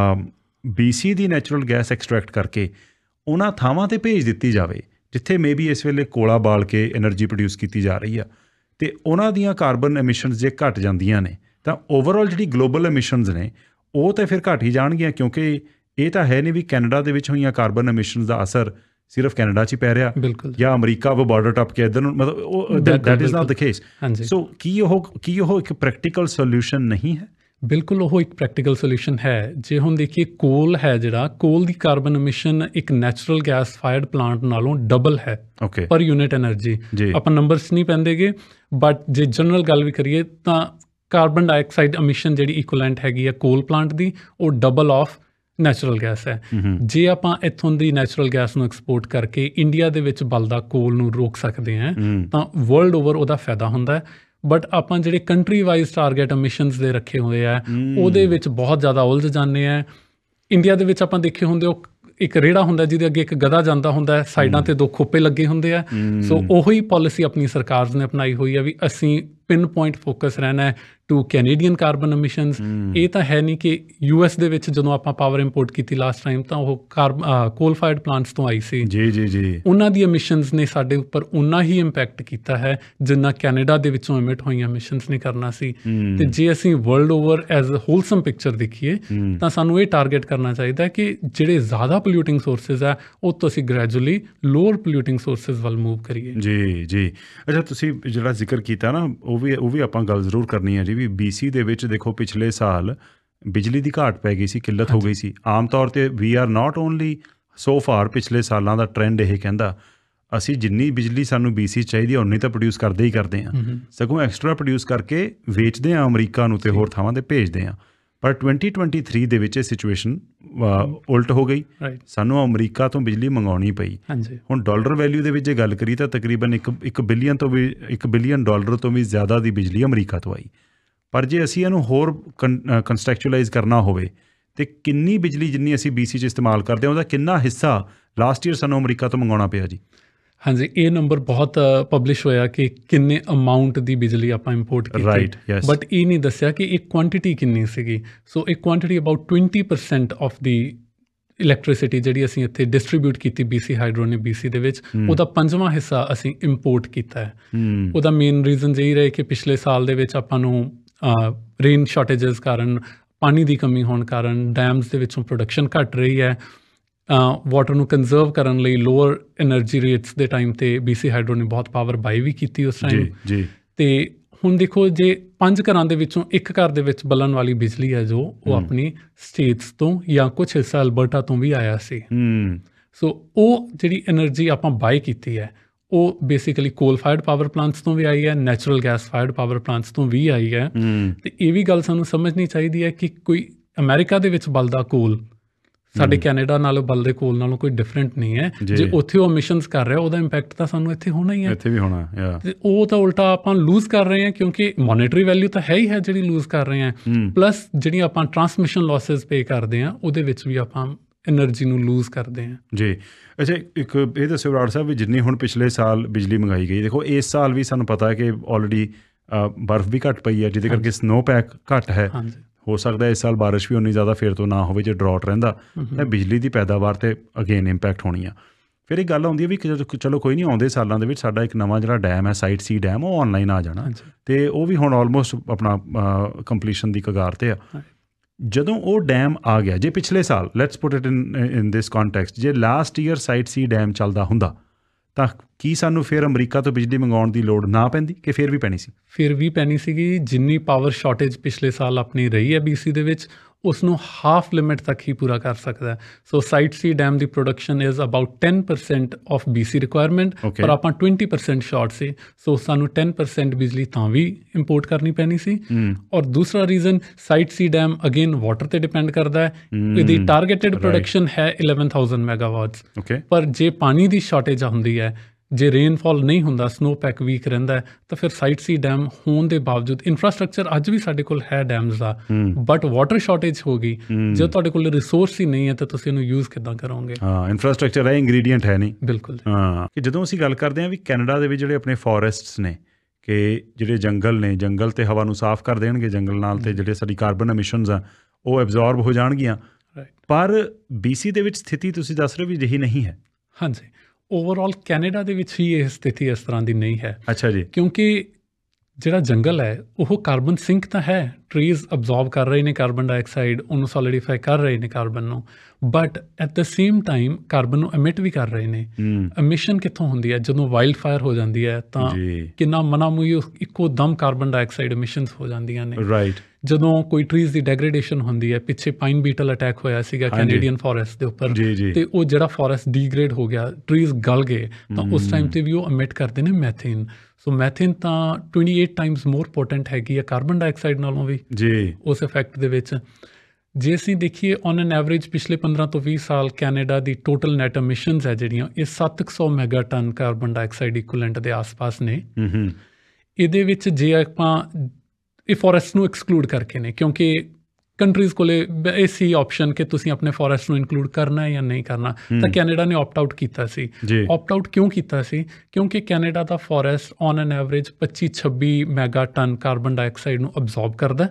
[SPEAKER 1] BC ਦੀ ਨੈਚੁਰਲ ਗੈਸ ਐਕਸਟਰੈਕਟ ਕਰਕੇ ਉਹਨਾਂ ਥਾਵਾਂ 'ਤੇ ਭੇਜ ਦਿੱਤੀ ਜਾਵੇ ਜਿੱਥੇ ਮੇ ਬੀ ਇਸ ਵੇਲੇ ਕੋਲਾ ਬਾਲ ਕੇ ਐਨਰਜੀ ਪ੍ਰੋਡਿਊਸ ਕੀਤੀ ਜਾ ਰਹੀ ਆ, ਅਤੇ ਉਹਨਾਂ ਦੀਆਂ ਕਾਰਬਨ ਐਮਿਸ਼ਨਸ ਜੇ ਘੱਟ ਜਾਂਦੀਆਂ ਨੇ ਤਾਂ ਓਵਰਆਲ ਜਿਹੜੀ ਗਲੋਬਲ ਐਮਿਸ਼ਨਸ ਨੇ ਉਹ ਤਾਂ ਫਿਰ ਘੱਟ ਹੀ ਜਾਣਗੀਆਂ, ਕਿਉਂਕਿ ਇਹ ਤਾਂ ਹੈ ਨਹੀਂ ਵੀ ਕੈਨੇਡਾ ਦੇ ਵਿੱਚ ਹੋਈਆਂ ਕਾਰਬਨ ਐਮਿਸ਼ਨਸ ਦਾ ਅਸਰ ਸਿਰਫ ਕੈਨੇਡਾ 'ਚ ਹੀ ਪੈ ਰਿਹਾ ਜਾਂ ਅਮਰੀਕਾ ਉਹ ਬਾਰਡਰ ਟੱਪ ਕੇ ਇੱਧਰ ਨੂੰ, ਮਤਲਬ that is not the case. So ਕੀ ਉਹ ਇੱਕ ਪ੍ਰੈਕਟੀਕਲ ਸੋਲਿਊਸ਼ਨ ਨਹੀਂ ਹੈ?
[SPEAKER 2] ਬਿਲਕੁਲ ਉਹ ਇੱਕ ਪ੍ਰੈਕਟੀਕਲ ਸੋਲਿਊਸ਼ਨ ਹੈ। ਜੇ ਹੁਣ ਦੇਖੀਏ ਕੋਲ ਹੈ, ਜਿਹੜਾ ਕੋਲ ਦੀ ਕਾਰਬਨ ਐਮਿਸ਼ਨ ਇੱਕ ਨੈਚੁਰਲ ਗੈਸ ਫਾਇਰਡ ਪਲਾਂਟ ਨਾਲੋਂ ਡਬਲ ਹੈ ਪਰ ਯੂਨਿਟ ਐਨਰਜੀ। ਆਪਾਂ ਨੰਬਰਸ ਨਹੀਂ ਪੈਂਦੇਗੇ, ਬਟ ਜੇ ਜਨਰਲ ਗੱਲ ਵੀ ਕਰੀਏ ਤਾਂ ਕਾਰਬਨ ਡਾਈਆਕਸਾਈਡ ਐਮਿਸ਼ਨ ਜਿਹੜੀ ਇਕੁਇਲੈਂਟ ਹੈਗੀ ਹੈ ਕੋਲ ਪਲਾਂਟ ਦੀ, ਉਹ ਡਬਲ ਆਫ ਨੈਚੁਰਲ ਗੈਸ ਹੈ। ਜੇ ਆਪਾਂ ਇੱਥੋਂ ਦੀ ਨੈਚੁਰਲ ਗੈਸ ਨੂੰ ਐਕਸਪੋਰਟ ਕਰਕੇ ਇੰਡੀਆ ਦੇ ਵਿੱਚ ਬਲਦਾ ਕੋਲ ਨੂੰ ਰੋਕ ਸਕਦੇ ਹਾਂ ਤਾਂ ਵਰਲਡ ਓਵਰ ਉਹਦਾ ਫਾਇਦਾ ਹੁੰਦਾ ਹੈ। ਬਟ ਆਪਾਂ ਜਿਹੜੇ ਕੰਟਰੀ ਵਾਈਜ਼ ਟਾਰਗੇਟ ਐਮਿਸ਼ਨਸ ਦੇ ਰੱਖੇ ਹੋਏ ਆ ਉਹਦੇ ਵਿੱਚ ਬਹੁਤ ਜ਼ਿਆਦਾ ਉਲਝ ਜਾਂਦੇ ਆ। ਇੰਡੀਆ ਦੇ ਵਿੱਚ ਆਪਾਂ ਦੇਖੇ ਹੁੰਦੇ ਉਹ ਇੱਕ ਰੇੜਾ ਹੁੰਦਾ ਜਿਹਦੇ ਅੱਗੇ ਇੱਕ ਗਧਾ ਜਾਂਦਾ ਹੁੰਦਾ, ਸਾਈਡਾਂ 'ਤੇ 2 ਖੋਪੇ ਲੱਗੇ ਹੁੰਦੇ ਆ। ਸੋ ਉਹੀ ਪਾਲਿਸੀ ਆਪਣੀ ਸਰਕਾਰ ਨੇ ਅਪਣਾਈ ਹੋਈ ਹੈ ਵੀ ਅਸੀਂ ਪਿਨ ਪੁਆਇੰਟ ਫੋਕਸ ਰਹਿਣਾ ਹੈ ਟੂ ਕੈਨੇਡੀਅਨ ਕਾਰਬਨ ਐਮਿਸ਼ਨਸ। ਇਹ ਤਾਂ ਹੈ ਨਹੀਂ ਕਿ US ਦੇ ਵਿੱਚ ਜਦੋਂ ਆਪਾਂ ਪਾਵਰ ਇੰਪੋਰਟ ਕੀਤੀ ਲਾਸਟ ਟਾਈਮ ਤਾਂ ਉਹ ਕੋਲ ਫਾਇਰਡ ਪਲਾਂਟਸ ਤੋਂ ਆਈ ਸੀ। ਉਹਨਾਂ ਦੀ ਐਮਿਸ਼ਨਸ ਨੇ ਸਾਡੇ ਉੱਪਰ ਉਨਾ ਹੀ ਇੰਪੈਕਟ ਕੀਤਾ ਹੈ ਜਿੰਨਾ ਕੈਨੇਡਾ ਦੇ ਵਿੱਚੋਂ ਐਮਿਟ ਹੋਈਆਂ ਐਮਿਸ਼ਨਸ ਨੇ ਕਰਨਾ ਸੀ। ਅਤੇ ਜੇ ਅਸੀਂ world over as a wholesome picture ਦੇਖੀਏ ਤਾਂ ਸਾਨੂੰ ਇਹ ਟਾਰਗੇਟ ਕਰਨਾ ਚਾਹੀਦਾ ਕਿ ਜਿਹੜੇ ਜ਼ਿਆਦਾ ਪੋਲਿਊਟਿੰਗ ਸੋਰਸਿਸ ਹੈ ਉਹ ਤੋਂ ਅਸੀਂ ਗ੍ਰੈਜੂਅਲੀ ਲੋਅਰ ਪੋਲਿਊਟਿੰਗ ਸੋਰਸਿਸ ਵੱਲ ਮੂਵ ਕਰੀਏ।
[SPEAKER 1] ਜੀ ਅੱਛਾ, ਤੁਸੀਂ ਜਿਹੜਾ ਜ਼ਿਕਰ ਕੀਤਾ ਨਾ ਉਹ ਵੀ ਆਪਾਂ ਗੱਲ ਜ਼ਰੂਰ ਕਰਨੀ ਹੈ ਜੀ ਵੀ BC ਦੇ ਵਿੱਚ ਦੇਖੋ ਪਿਛਲੇ ਸਾਲ ਬਿਜਲੀ ਦੀ ਘਾਟ ਪੈ ਗਈ ਸੀ, ਕਿੱਲਤ ਹੋ ਗਈ ਸੀ। ਆਮ ਤੌਰ 'ਤੇ we are not only so far, ਪਿਛਲੇ ਸਾਲਾਂ ਦਾ ਟਰੈਂਡ ਇਹ ਕਹਿੰਦਾ ਅਸੀਂ ਜਿੰਨੀ ਬਿਜਲੀ ਸਾਨੂੰ BC ਚਾਹੀਦੀ ਹੈ ਉਨੀ ਤਾਂ ਪ੍ਰੋਡਿਊਸ ਕਰਦੇ ਹੀ ਕਰਦੇ ਹਾਂ, ਸਗੋਂ ਐਕਸਟਰਾ ਪ੍ਰੋਡਿਊਸ ਕਰਕੇ ਵੇਚਦੇ ਹਾਂ ਅਮਰੀਕਾ ਨੂੰ ਅਤੇ ਹੋਰ ਥਾਵਾਂ 'ਤੇ ਭੇਜਦੇ ਹਾਂ। ਪਰ 2023 ਦੇ ਵਿੱਚ ਇਹ ਸਿਚੁਏਸ਼ਨ ਉਲਟ ਹੋ ਗਈ, ਸਾਨੂੰ ਅਮਰੀਕਾ ਤੋਂ ਬਿਜਲੀ ਮੰਗਾਉਣੀ ਪਈ। ਹੁਣ ਡਾਲਰ ਵੈਲਿਊ ਦੇ ਵਿੱਚ ਜੇ ਗੱਲ ਕਰੀ ਤਾਂ ਤਕਰੀਬਨ ਇੱਕ ਬਿਲੀਅਨ ਡਾਲਰ ਤੋਂ ਵੀ ਜ਼ਿਆਦਾ ਦੀ ਬਿਜਲੀ ਅਮਰੀਕਾ ਤੋਂ ਆਈ। ਪਰ ਜੇ ਅਸੀਂ ਇਹਨੂੰ ਹੋਰ ਕੰਸਟੈਕਚੁਅਲਾਈਜ਼ ਕਰਨਾ ਹੋਵੇ ਤਾਂ ਕਿੰਨੀ ਬਿਜਲੀ ਜਿੰਨੀ ਅਸੀਂ BC 'ਚ ਇਸਤੇਮਾਲ ਕਰਦੇ ਹਾਂ ਉਹਦਾ ਕਿੰਨਾ ਹਿੱਸਾ ਲਾਸਟ ਈਅਰ ਸਾਨੂੰ ਅਮਰੀਕਾ ਤੋਂ ਮੰਗਾਉਣਾ ਪਿਆ ਜੀ?
[SPEAKER 2] ਹਾਂਜੀ, ਇਹ ਨੰਬਰ ਬਹੁਤ ਪਬਲਿਸ਼ ਹੋਇਆ ਕਿ ਕਿੰਨੇ ਅਮਾਊਂਟ ਦੀ ਬਿਜਲੀ ਆਪਾਂ ਇੰਪੋਰਟ ਕੀਤੀ, ਬਟ ਇਹ ਨਹੀਂ ਦੱਸਿਆ ਕਿ ਇਹ ਕੁਆਂਟਿਟੀ ਕਿੰਨੀ ਸੀਗੀ। ਸੋ ਇਹ quantity about 20% of the electricity ਜਿਹੜੀ ਅਸੀਂ ਇੱਥੇ ਡਿਸਟਰੀਬਿਊਟ ਕੀਤੀ BC ਹਾਈਡਰੋ ਨੇ BC ਦੇ ਵਿੱਚ, ਉਹਦਾ 5ਵਾਂ ਹਿੱਸਾ ਅਸੀਂ ਇੰਪੋਰਟ ਕੀਤਾ ਹੈ। ਉਹਦਾ ਮੇਨ ਰੀਜ਼ਨ ਇਹੀ ਰਹੇ ਕਿ ਪਿਛਲੇ ਸਾਲ ਦੇ ਵਿੱਚ ਆਪਾਂ ਨੂੰ ਰੇਨ ਸ਼ਾਰਟੇਜਸ ਕਾਰਨ, ਪਾਣੀ ਦੀ ਕਮੀ ਹੋਣ ਕਾਰਨ ਡੈਮਸ ਦੇ ਵਿੱਚੋਂ ਪ੍ਰੋਡਕਸ਼ਨ ਘੱਟ ਰਹੀ ਹੈ। ਵਾਟਰ ਨੂੰ ਕੰਜ਼ਰਵ ਕਰਨ ਲਈ ਲੋਅਰ ਐਨਰਜੀ ਰੇਟਸ ਦੇ ਟਾਈਮ 'ਤੇ BC ਹਾਈਡਰੋ ਨੇ ਬਹੁਤ ਪਾਵਰ ਬਾਈ ਵੀ ਕੀਤੀ ਉਸ ਟਾਈਮ। ਅਤੇ ਹੁਣ ਦੇਖੋ ਜੇ 5 ਘਰਾਂ ਦੇ ਵਿੱਚੋਂ ਇੱਕ ਘਰ ਦੇ ਵਿੱਚ ਬਲਣ ਵਾਲੀ ਬਿਜਲੀ ਹੈ ਜੋ ਉਹ ਆਪਣੀ ਸਟੇਟਸ ਤੋਂ ਜਾਂ ਕੁਛ ਹਿੱਸਾ ਅਲਬਰਟਾ ਤੋਂ ਵੀ ਆਇਆ ਸੀ। ਸੋ ਉਹ ਜਿਹੜੀ ਐਨਰਜੀ ਆਪਾਂ ਬਾਈ ਕੀਤੀ ਹੈ ਉਹ ਬੇਸਿਕਲੀ ਕੋਲ ਫਾਇਰਡ ਪਾਵਰ ਪਲਾਂਟਸ ਤੋਂ ਵੀ ਆਈ ਹੈ, natural gas fired power plants ਤੋਂ ਵੀ ਆਈ ਹੈ। ਅਤੇ ਇਹ ਵੀ ਗੱਲ ਸਾਨੂੰ ਸਮਝਣੀ ਚਾਹੀਦੀ ਹੈ ਕਿ ਕੋਈ ਅਮਰੀਕਾ ਦੇ ਵਿੱਚ ਬਲਦਾ ਕੋਲ ਸਾਡੇ ਕੈਨੇਡਾ ਨਾਲੋਂ ਬਲਦੇ ਕੋਲ ਨਾਲੋਂ ਕੋਈ ਡਿਫਰੈਂਟ ਨਹੀਂ ਹੈ। ਜੇ ਉੱਥੇ ਉਹ ਐਮਿਸ਼ਨਸ ਕਰ ਰਿਹਾ ਉਹਦਾ ਇੰਪੈਕਟ ਤਾਂ ਸਾਨੂੰ ਇੱਥੇ ਹੋਣਾ ਹੀ ਹੈ,
[SPEAKER 1] ਇੱਥੇ ਵੀ ਹੋਣਾ।
[SPEAKER 2] ਅਤੇ ਉਹ ਤਾਂ ਉਲਟਾ ਆਪਾਂ ਲੂਜ਼ ਕਰ ਰਹੇ ਹਾਂ ਕਿਉਂਕਿ ਮੋਨੇਟਰੀ ਵੈਲਿਊ ਤਾਂ ਹੈ ਹੀ ਹੈ ਜਿਹੜੀ ਲੂਜ਼ ਕਰ ਰਹੇ ਹਾਂ, ਪਲੱਸ ਜਿਹੜੀਆਂ ਆਪਾਂ ਟਰਾਂਸਮਿਸ਼ਨ ਲਾਸਿਸ ਪੇ ਕਰਦੇ ਹਾਂ ਉਹਦੇ ਵਿੱਚ ਵੀ ਆਪਾਂ ਐਨਰਜੀ ਨੂੰ ਲੂਜ਼ ਕਰਦੇ ਹਾਂ
[SPEAKER 1] ਜੀ। ਅੱਛਾ, ਇੱਕ ਇਹ ਦੱਸਿਓ ਬਰਾੜ ਸਾਹਿਬ ਵੀ ਜਿੰਨੀ ਹੁਣ ਪਿਛਲੇ ਸਾਲ ਬਿਜਲੀ ਮੰਗਾਈ ਗਈ, ਦੇਖੋ ਇਸ ਸਾਲ ਵੀ ਸਾਨੂੰ ਪਤਾ ਹੈ ਕਿ ਆਲਰੇਡੀ ਬਰਫ਼ ਵੀ ਘੱਟ ਪਈ ਹੈ ਜਿਹਦੇ ਕਰਕੇ ਸਨੋ ਪੈਕ ਘੱਟ ਹੈ। ਹੋ ਸਕਦਾ ਇਸ ਸਾਲ ਬਾਰਿਸ਼ ਵੀ ਉਨੀ ਜ਼ਿਆਦਾ ਫਿਰ ਤੋਂ ਨਾ ਹੋਵੇ, ਜੇ ਡਰਾਟ ਰਹਿੰਦਾ ਤਾਂ ਬਿਜਲੀ ਦੀ ਪੈਦਾਵਾਰ 'ਤੇ ਅਗੇਨ ਇੰਪੈਕਟ ਹੋਣੀ ਆ। ਫਿਰ ਇਹ ਗੱਲ ਆਉਂਦੀ ਹੈ ਵੀ ਚਲੋ ਕੋਈ ਨਹੀਂ, ਆਉਂਦੇ ਸਾਲਾਂ ਦੇ ਵਿੱਚ ਸਾਡਾ ਇੱਕ ਨਵਾਂ ਜਿਹੜਾ ਡੈਮ ਹੈ ਸਾਈਟ ਸੀ ਡੈਮ, ਉਹ ਆਨਲਾਈਨ ਆ ਜਾਣਾ ਅਤੇ ਉਹ ਵੀ ਹੁਣ ਆਲਮੋਸਟ ਆਪਣਾ ਕੰਪਲੀਸ਼ਨ ਦੀ ਕਗਾਰ 'ਤੇ ਆ। ਜਦੋਂ ਉਹ ਡੈਮ ਆ ਗਿਆ, ਜੇ ਪਿਛਲੇ ਸਾਲ let's put it in this context, ਜੇ last year site C dam ਚੱਲਦਾ ਹੁੰਦਾ ਤਾਂ ਕੀ ਸਾਨੂੰ ਫਿਰ ਅਮਰੀਕਾ ਤੋਂ ਬਿਜਲੀ ਮੰਗਵਾਉਣ ਦੀ ਲੋੜ ਨਾ ਪੈਂਦੀ ਕਿ ਫਿਰ ਵੀ ਪੈਣੀ ਸੀ?
[SPEAKER 2] ਫਿਰ ਵੀ ਪੈਣੀ ਸੀਗੀ। ਜਿੰਨੀ ਪਾਵਰ ਸ਼ਾਰਟੇਜ ਪਿਛਲੇ ਸਾਲ ਆਪਣੀ ਰਹੀ ਹੈ BC ਦੇ ਵਿੱਚ, ਉਸ ਨੂੰ ਹਾਫ ਲਿਮਿਟ ਤੱਕ ਹੀ ਪੂਰਾ ਕਰ ਸਕਦਾ ਹੈ। ਸੋ ਸਾਈਟ ਸੀ ਡੈਮ ਦੀ production is about 10% of BC requirement, ਪਰ ਆਪਾਂ 20% ਸ਼ਾਰਟ ਸੀ। ਸੋ ਸਾਨੂੰ 10% ਬਿਜਲੀ ਤਾਂ ਵੀ ਇੰਪੋਰਟ ਕਰਨੀ ਪੈਣੀ ਸੀ। ਔਰ ਦੂਸਰਾ reason, site C dam again water 'ਤੇ ਡਿਪੈਂਡ ਕਰਦਾ ਹੈ। ਇਹਦੀ ਟਾਰਗੇਟਡ ਪ੍ਰੋਡਕਸ਼ਨ ਹੈ 11,000 ਮੈਗਾਵਾਟਸ, ਪਰ ਜੇ ਪਾਣੀ ਦੀ ਸ਼ਾਰਟੇਜ ਹੁੰਦੀ ਹੈ, ਜੇ ਰੇਨਫਾਲ ਨਹੀਂ ਹੁੰਦਾ, ਸਨੋ ਪੈਕ ਵੀਕ ਰਹਿੰਦਾ ਹੈ, ਤਾਂ ਫਿਰ ਸਾਈਟ ਸੀ ਡੈਮ ਹੋਣ ਦੇ ਬਾਵਜੂਦ ਇਨਫਰਾਸਟਰਕਚਰ ਅੱਜ ਵੀ ਸਾਡੇ ਕੋਲ ਹੈ ਡੈਮਸ ਦਾ, ਬਟ ਵਾਟਰ ਸ਼ਾਰਟੇਜ ਹੋ ਗਈ। ਜੇ ਤੁਹਾਡੇ ਕੋਲ ਰਿਸੋਰਸ ਹੀ ਨਹੀਂ ਹੈ ਤਾਂ ਤੁਸੀਂ ਇਹਨੂੰ ਯੂਜ਼ ਕਿੱਦਾਂ ਕਰੋਗੇ?
[SPEAKER 1] ਹਾਂ, ਇਨਫਰਾਸਟਰਕਚਰ ਹੈ, ਇੰਗਰੀਡੀਐਂਟ ਹੈ ਨਹੀਂ।
[SPEAKER 2] ਬਿਲਕੁਲ।
[SPEAKER 1] ਹਾਂ, ਕਿ ਜਦੋਂ ਅਸੀਂ ਗੱਲ ਕਰਦੇ ਹਾਂ ਵੀ ਕੈਨੇਡਾ ਦੇ ਵਿੱਚ ਜਿਹੜੇ ਆਪਣੇ ਫੋਰੈਸਟਸ ਨੇ, ਕਿ ਜਿਹੜੇ ਜੰਗਲ ਨੇ, ਜੰਗਲ ਤੇ ਹਵਾ ਨੂੰ ਸਾਫ਼ ਕਰ ਦੇਣਗੇ, ਜੰਗਲ ਨਾਲ ਤੇ ਜਿਹੜੇ ਸਾਡੀ ਕਾਰਬਨ ਐਮਿਸ਼ਨਸ ਆ ਉਹ ਐਬਜ਼ੌਰਬ ਹੋ ਜਾਣਗੀਆਂ, ਪਰ BC ਦੇ ਵਿੱਚ ਸਥਿਤੀ ਤੁਸੀਂ ਦੱਸ ਰਹੇ ਵੀ ਅਜਿਹੀ ਨਹੀਂ ਹੈ।
[SPEAKER 2] ਹਾਂਜੀ, ਓਵਰਆਲ ਕੈਨੇਡਾ ਦੇ ਵਿੱਚ ਹੀ ਇਹ ਸਥਿਤੀ ਇਸ ਤਰ੍ਹਾਂ ਦੀ ਨਹੀਂ ਹੈ।
[SPEAKER 1] ਅੱਛਾ ਜੀ।
[SPEAKER 2] ਕਿਉਂਕਿ ਜਿਹੜਾ ਜੰਗਲ ਹੈ ਉਹ ਕਾਰਬਨ ਸਿੰਕ ਤਾਂ ਹੈ, ਟਰੀਜ਼ ਅਬਜ਼ੌਰਬ ਕਰ ਰਹੇ ਨੇ ਕਾਰਬਨ ਡਾਈਆਕਸਾਈਡ, ਉਹਨੂੰ ਸੋਲੀਡੀਫਾਈ ਕਰ ਰਹੇ ਨੇ ਕਾਰਬਨ ਨੂੰ, but at the same time carbon ਨੂੰ ਐਮਿਟ ਵੀ ਕਰ ਰਹੇ ਨੇ। ਐਮਿਸ਼ਨ ਕਿੱਥੋਂ ਹੁੰਦੀ ਹੈ? ਜਦੋਂ ਵਾਈਲਡ ਫਾਇਰ ਹੋ ਜਾਂਦੀ ਹੈ ਤਾਂ ਕਿੰਨਾ ਮਨਾਮੂਈ ਇੱਕੋ ਦਮ ਕਾਰਬਨ ਡਾਈਆਕਸਾਈਡ ਐਮਿਸ਼ਨਸ ਹੋ ਜਾਂਦੀਆਂ ਨੇ। ਰਾਈਟ। ਜਦੋਂ ਕੋਈ ਟਰੀਜ਼ ਦੀ ਡੈਗਰੇਡੇਸ਼ਨ ਹੁੰਦੀ ਹੈ, ਪਿੱਛੇ ਪਾਈਨ ਬੀਟਲ ਅਟੈਕ ਹੋਇਆ ਸੀਗਾ ਕੈਨੇਡੀਅਨ ਫੋਰੈਸਟ ਦੇ ਉੱਪਰ, ਤੇ ਉਹ ਜਿਹੜਾ ਫੋਰੈਸਟ ਡੀਗ੍ਰੇਡ ਹੋ ਗਿਆ, ਟਰੀਜ਼ ਗਲ ਗਏ, ਤਾਂ ਉਸ ਟਾਈਮ 'ਤੇ ਵੀ ਉਹ ਐਮਿਟ ਕਰਦੇ ਨੇ ਮੈਥੇਨ। ਸੋ ਮੈਥੇਨ ਤਾਂ 28 ਟਾਈਮਸ ਮੋਰ ਪੋਟੈਂਟ ਹੈਗੀ ਹੈ ਕਾਰਬਨ ਡਾਈਆਕਸਾਈਡ ਨਾਲੋਂ ਵੀ ਉਸ ਇਫੈਕਟ ਦੇ ਵਿੱਚ। ਜੇ ਅਸੀਂ ਦੇਖੀਏ ਔਨ ਐਨ ਐਵਰੇਜ ਪਿਛਲੇ 15 ਤੋਂ 20 ਸਾਲ ਕੈਨੇਡਾ ਦੀ ਟੋਟਲ ਨੈਟ ਐਮਿਸ਼ਨਸ ਹੈ ਜਿਹੜੀਆਂ, ਇਹ 700 mega ton carbon dioxide equivalent ਦੇ ਆਸ-ਪਾਸ ਨੇ। ਇਹਦੇ ਵਿੱਚ ਜੇ ਆਪਾਂ ਇਹ ਫੋਰੈਸਟ ਨੂੰ ਐਕਸਕਲੂਡ ਕਰਕੇ ਨੇ, ਕਿਉਂਕਿ ਕੰਟਰੀਜ਼ ਕੋਲੇ ਇਹ ਸੀ ਆਪਸ਼ਨ ਕਿ ਤੁਸੀਂ ਆਪਣੇ ਫੋਰੈਸਟ ਨੂੰ ਇਨਕਲੂਡ ਕਰਨਾ ਹੈ ਜਾਂ ਨਹੀਂ ਕਰਨਾ, ਤਾਂ ਕੈਨੇਡਾ ਨੇ ਆਪਟ ਆਊਟ ਕੀਤਾ ਸੀ। ਆਪਟ ਆਊਟ ਕਿਉਂ ਕੀਤਾ ਸੀ? ਕਿਉਂਕਿ ਕੈਨੇਡਾ ਦਾ forest on an average 25-26 mega ton carbon dioxide ਨੂੰ ਅਬਜ਼ੌਰਬ ਕਰਦਾ।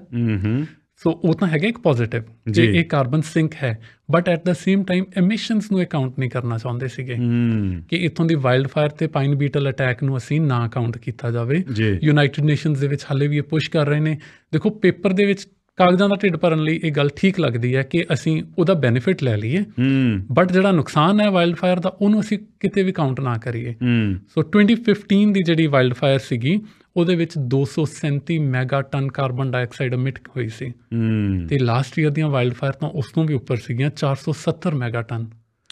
[SPEAKER 2] ਸੋ ਉਹ ਤਾਂ ਹੈਗਾ ਇੱਕ ਪੋਜ਼ੀਟਿਵ ਕਿ ਇਹ ਕਾਰਬਨ ਸਿੰਕ ਹੈ, but at the same time emissions ਨੂੰ ਅਕਾਊਂਟ ਨਹੀਂ ਕਰਨਾ ਚਾਹੁੰਦੇ ਸੀਗੇ ਕਿ ਇੱਥੋਂ ਦੀ ਵਾਈਲਡ ਫਾਇਰ ਤੇ ਪਾਈਨ ਬੀਟਲ ਅਟੈਕ ਨੂੰ ਅਸੀਂ ਨਾ ਅਕਾਊਂਟ ਕੀਤਾ ਜਾਵੇ। ਯੂਨਾਈਟਿਡ ਨੇਸ਼ਨਸ ਦੇ ਵਿੱਚ ਹਾਲੇ ਵੀ ਇਹ ਪੁਸ਼ ਕਰ ਰਹੇ ਨੇ। ਦੇਖੋ, ਪੇਪਰ ਦੇ ਵਿੱਚ ਕਾਗਜ਼ਾਂ ਦਾ ਢਿੱਡ ਭਰਨ ਲਈ ਇਹ ਗੱਲ ਠੀਕ ਲੱਗਦੀ ਹੈ ਕਿ ਅਸੀਂ ਉਹਦਾ ਬੈਨੀਫਿਟ ਲੈ ਲਈਏ, ਬਟ ਜਿਹੜਾ ਨੁਕਸਾਨ ਹੈ ਵਾਈਲਡ ਫਾਇਰ ਦਾ, ਉਹਨੂੰ ਅਸੀਂ ਕਿਤੇ ਵੀ ਕਾਊਂਟ ਨਾ ਕਰੀਏ। ਸੋ 2015 ਦੀ ਜਿਹੜੀ ਵਾਈਲਡ ਫਾਇਰ ਸੀਗੀ, ਉਹਦੇ ਵਿੱਚ 237 mega ton carbon dioxide emit ਹੋਈ ਸੀ, ਤੇ ਲਾਸਟ ਈਅਰ ਦੀਆਂ ਵਾਈਲਡ ਫਾਇਰ ਤਾਂ ਉਸ ਤੋਂ ਵੀ ਉੱਪਰ ਸੀਗੀਆਂ, 470 ਮੈਗਾ ਟਨ।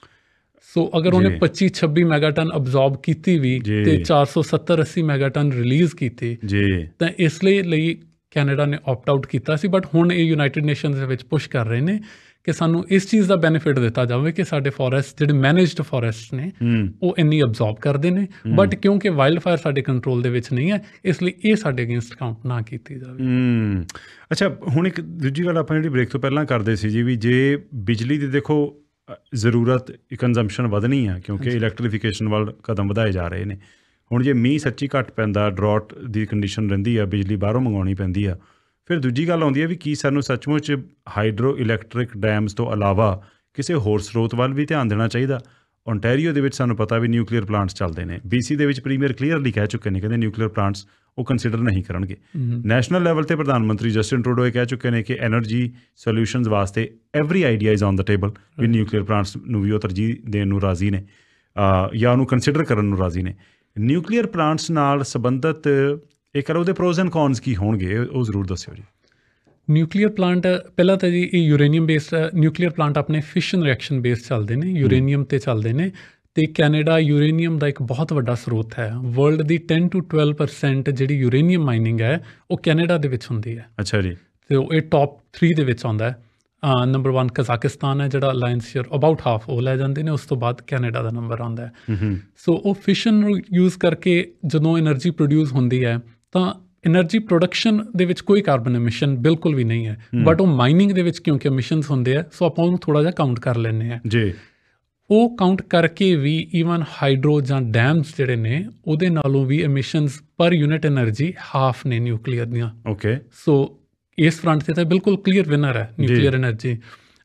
[SPEAKER 2] ਸੋ ਅਗਰ ਉਹਨੇ 25-26 ਮੈਗਾ ਟਨ ਅਬਜ਼ੌਰਬ ਕੀਤੀ ਵੀ ਤੇ 470-80 ਮੈਗਾ ਟਨ ਰਿਲੀਜ਼ ਕੀਤੀ, ਤਾਂ ਇਸ ਲਈ ਕੈਨੇਡਾ ਨੇ ਆਪਟ ਆਊਟ ਕੀਤਾ ਸੀ। ਬਟ ਹੁਣ ਇਹ ਯੂਨਾਈਟਿਡ ਨੇਸ਼ਨਸ ਦੇ ਵਿੱਚ ਪੁਸ਼ ਕਰ ਰਹੇ ਨੇ ਕਿ ਸਾਨੂੰ ਇਸ ਚੀਜ਼ ਦਾ ਬੈਨੀਫਿਟ ਦਿੱਤਾ ਜਾਵੇ ਕਿ ਸਾਡੇ ਫੋਰੈਸਟ ਜਿਹੜੇ ਮੈਨੇਜਡ ਫੋਰੈਸਟ ਨੇ ਉਹ ਇੰਨੀ ਅਬਜ਼ੌਰਬ ਕਰਦੇ ਨੇ, ਬਟ ਕਿਉਂਕਿ ਵਾਈਲਡ ਫਾਇਰ ਸਾਡੇ ਕੰਟਰੋਲ ਦੇ ਵਿੱਚ ਨਹੀਂ ਹੈ, ਇਸ ਲਈ ਇਹ ਸਾਡੇ ਅਗੇਂਸਟ ਕਾਊਂਟ ਨਾ ਕੀਤੀ ਜਾਵੇ।
[SPEAKER 1] ਅੱਛਾ, ਹੁਣ ਇੱਕ ਦੂਜੀ ਗੱਲ ਆਪਾਂ ਜਿਹੜੀ ਬ੍ਰੇਕ ਤੋਂ ਪਹਿਲਾਂ ਕਰਦੇ ਸੀ ਜੀ, ਵੀ ਜੇ ਬਿਜਲੀ ਦੀ ਦੇਖੋ ਜ਼ਰੂਰਤ, ਕੰਜ਼ੰਪਸ਼ਨ ਵਧਣੀ ਆ ਕਿਉਂਕਿ ਇਲੈਕਟ੍ਰੀਫਿਕੇਸ਼ਨ ਵੱਲ ਕਦਮ ਵਧਾਏ ਜਾ ਰਹੇ ਨੇ। ਹੁਣ ਜੇ ਮੀਂਹ ਸੱਚੀ ਘੱਟ ਪੈਂਦਾ, ਡਰੌਟ ਦੀ ਕੰਡੀਸ਼ਨ ਰਹਿੰਦੀ ਆ, ਬਿਜਲੀ ਬਾਹਰੋਂ ਮੰਗਵਾਉਣੀ ਪੈਂਦੀ ਆ, ਫਿਰ ਦੂਜੀ ਗੱਲ ਆਉਂਦੀ ਹੈ ਵੀ ਕੀ ਸਾਨੂੰ ਸੱਚਮੁੱਚ ਹਾਈਡਰੋ ਇਲੈਕਟ੍ਰਿਕ ਡੈਮਸ ਤੋਂ ਇਲਾਵਾ ਕਿਸੇ ਹੋਰ ਸਰੋਤ ਵੱਲ ਵੀ ਧਿਆਨ ਦੇਣਾ ਚਾਹੀਦਾ? ਓਨਟਾਰੀਓ ਦੇ ਵਿੱਚ ਸਾਨੂੰ ਪਤਾ ਵੀ ਨਿਊਕਲੀਅਰ ਪਲਾਂਟਸ ਚੱਲਦੇ ਨੇ। BC ਦੇ ਵਿੱਚ ਪ੍ਰੀਮੀਅਰ ਕਲੀਅਰਲੀ ਕਹਿ ਚੁੱਕੇ ਨੇ, ਕਹਿੰਦੇ ਨਿਊਕਲੀਅਰ ਪਲਾਂਟਸ ਉਹ ਕੰਸੀਡਰ ਨਹੀਂ ਕਰਨਗੇ। ਨੈਸ਼ਨਲ ਲੈਵਲ 'ਤੇ ਪ੍ਰਧਾਨ ਮੰਤਰੀ ਜਸਟਿਨ ਟਰੂਡੋ ਇਹ ਕਹਿ ਚੁੱਕੇ ਨੇ ਕਿ ਐਨਰਜੀ ਸੋਲਿਊਸ਼ਨਸ ਵਾਸਤੇ every idea is on the table, ਵੀ ਨਿਊਕਲੀਅਰ ਪਲਾਂਟਸ ਨੂੰ ਵੀ ਉਹ ਤਰਜੀਹ ਦੇਣ ਨੂੰ ਰਾਜ਼ੀ ਨੇ ਜਾਂ ਉਹਨੂੰ ਕੰਸੀਡਰ ਕਰਨ ਨੂੰ ਰਾਜ਼ੀ ਨੇ। ਨਿਊਕਲੀਅਰ ਪਲਾਂਟਸ ਨਾਲ ਸੰਬੰਧਿਤ ਇਹ ਕਰੋ ਉਹਦੇ ਪ੍ਰੋਜ਼ ਐਂਡ ਕੌਨਸ ਕੀ ਹੋਣਗੇ, ਉਹ ਜ਼ਰੂਰ ਦੱਸਿਓ ਜੀ।
[SPEAKER 2] ਨਿਊਕਲੀਅਰ ਪਲਾਂਟ ਪਹਿਲਾਂ ਤਾਂ ਜੀ ਇਹ ਯੂਰੇਨੀਅਮ ਬੇਸਡ ਨਿਊਕਲੀਅਰ ਪਲਾਂਟ ਆਪਣੇ ਫਿਸ਼ਨ ਰਿਐਕਸ਼ਨ ਬੇਸਡ ਚੱਲਦੇ ਨੇ, ਯੂਰੇਨੀਅਮ 'ਤੇ ਚੱਲਦੇ ਨੇ, ਅਤੇ ਕੈਨੇਡਾ ਯੂਰੇਨੀਅਮ ਦਾ ਇੱਕ ਬਹੁਤ ਵੱਡਾ ਸਰੋਤ ਹੈ। ਵਰਲਡ ਦੀ 10 to 12% ਜਿਹੜੀ ਯੂਰੇਨੀਅਮ ਮਾਈਨਿੰਗ ਹੈ ਉਹ ਕੈਨੇਡਾ ਦੇ ਵਿੱਚ ਹੁੰਦੀ ਹੈ। ਅੱਛਾ ਜੀ। ਅਤੇ ਇਹ ਟੌਪ 3 ਦੇ ਵਿੱਚ ਆਉਂਦਾ ਹੈ। ਨੰਬਰ 1 ਕਜ਼ਾਕਿਸਤਾਨ ਹੈ ਜਿਹੜਾ ਅਲਾਇੰਸ ਸ਼ੇਅਰ ਅਬਾਊਟ ਹਾਫ ਉਹ ਲੈ ਜਾਂਦੇ ਨੇ, ਉਸ ਤੋਂ ਬਾਅਦ ਕੈਨੇਡਾ ਦਾ ਨੰਬਰ ਆਉਂਦਾ ਹੈ। ਸੋ ਉਹ ਫਿਸ਼ਨ ਨੂੰ ਯੂਜ਼ ਕਰਕੇ ਜਦੋਂ ਐਨਰਜੀ ਪ੍ਰੋਡਿਊਸ ਹੁੰਦੀ ਹੈ ਤਾਂ ਐਨਰਜੀ ਪ੍ਰੋਡਕਸ਼ਨ ਦੇ ਵਿੱਚ ਕੋਈ ਕਾਰਬਨ ਐਮਿਸ਼ਨ ਬਿਲਕੁਲ ਵੀ ਨਹੀਂ ਹੈ, ਬਟ ਉਹ ਮਾਈਨਿੰਗ ਦੇ ਵਿੱਚ ਕਿਉਂਕਿ ਐਮਿਸ਼ਨਸ ਹੁੰਦੇ ਆ, ਸੋ ਆਪਾਂ ਉਹਨੂੰ ਥੋੜ੍ਹਾ ਜਿਹਾ ਕਾਊਂਟ ਕਰ ਲੈਂਦੇ ਹਾਂ ਜੀ। ਉਹ ਕਾਊਂਟ ਕਰਕੇ ਵੀ ਈਵਨ ਹਾਈਡਰੋ ਜਾਂ ਡੈਮਸ ਜਿਹੜੇ ਨੇ ਉਹਦੇ ਨਾਲੋਂ ਵੀ ਐਮਿਸ਼ਨਸ ਪਰ ਯੂਨਿਟ ਐਨਰਜੀ ਹਾਫ ਨੇ ਨਿਊਕਲੀਅਰ ਦੀਆਂ। ਓਕੇ। ਸੋ ਇਸ ਫਰੰਟ 'ਤੇ ਤਾਂ ਬਿਲਕੁਲ ਕਲੀਅਰ ਵਿਨਰ ਹੈ ਨਿਊਕਲੀਅਰ ਐਨਰਜੀ।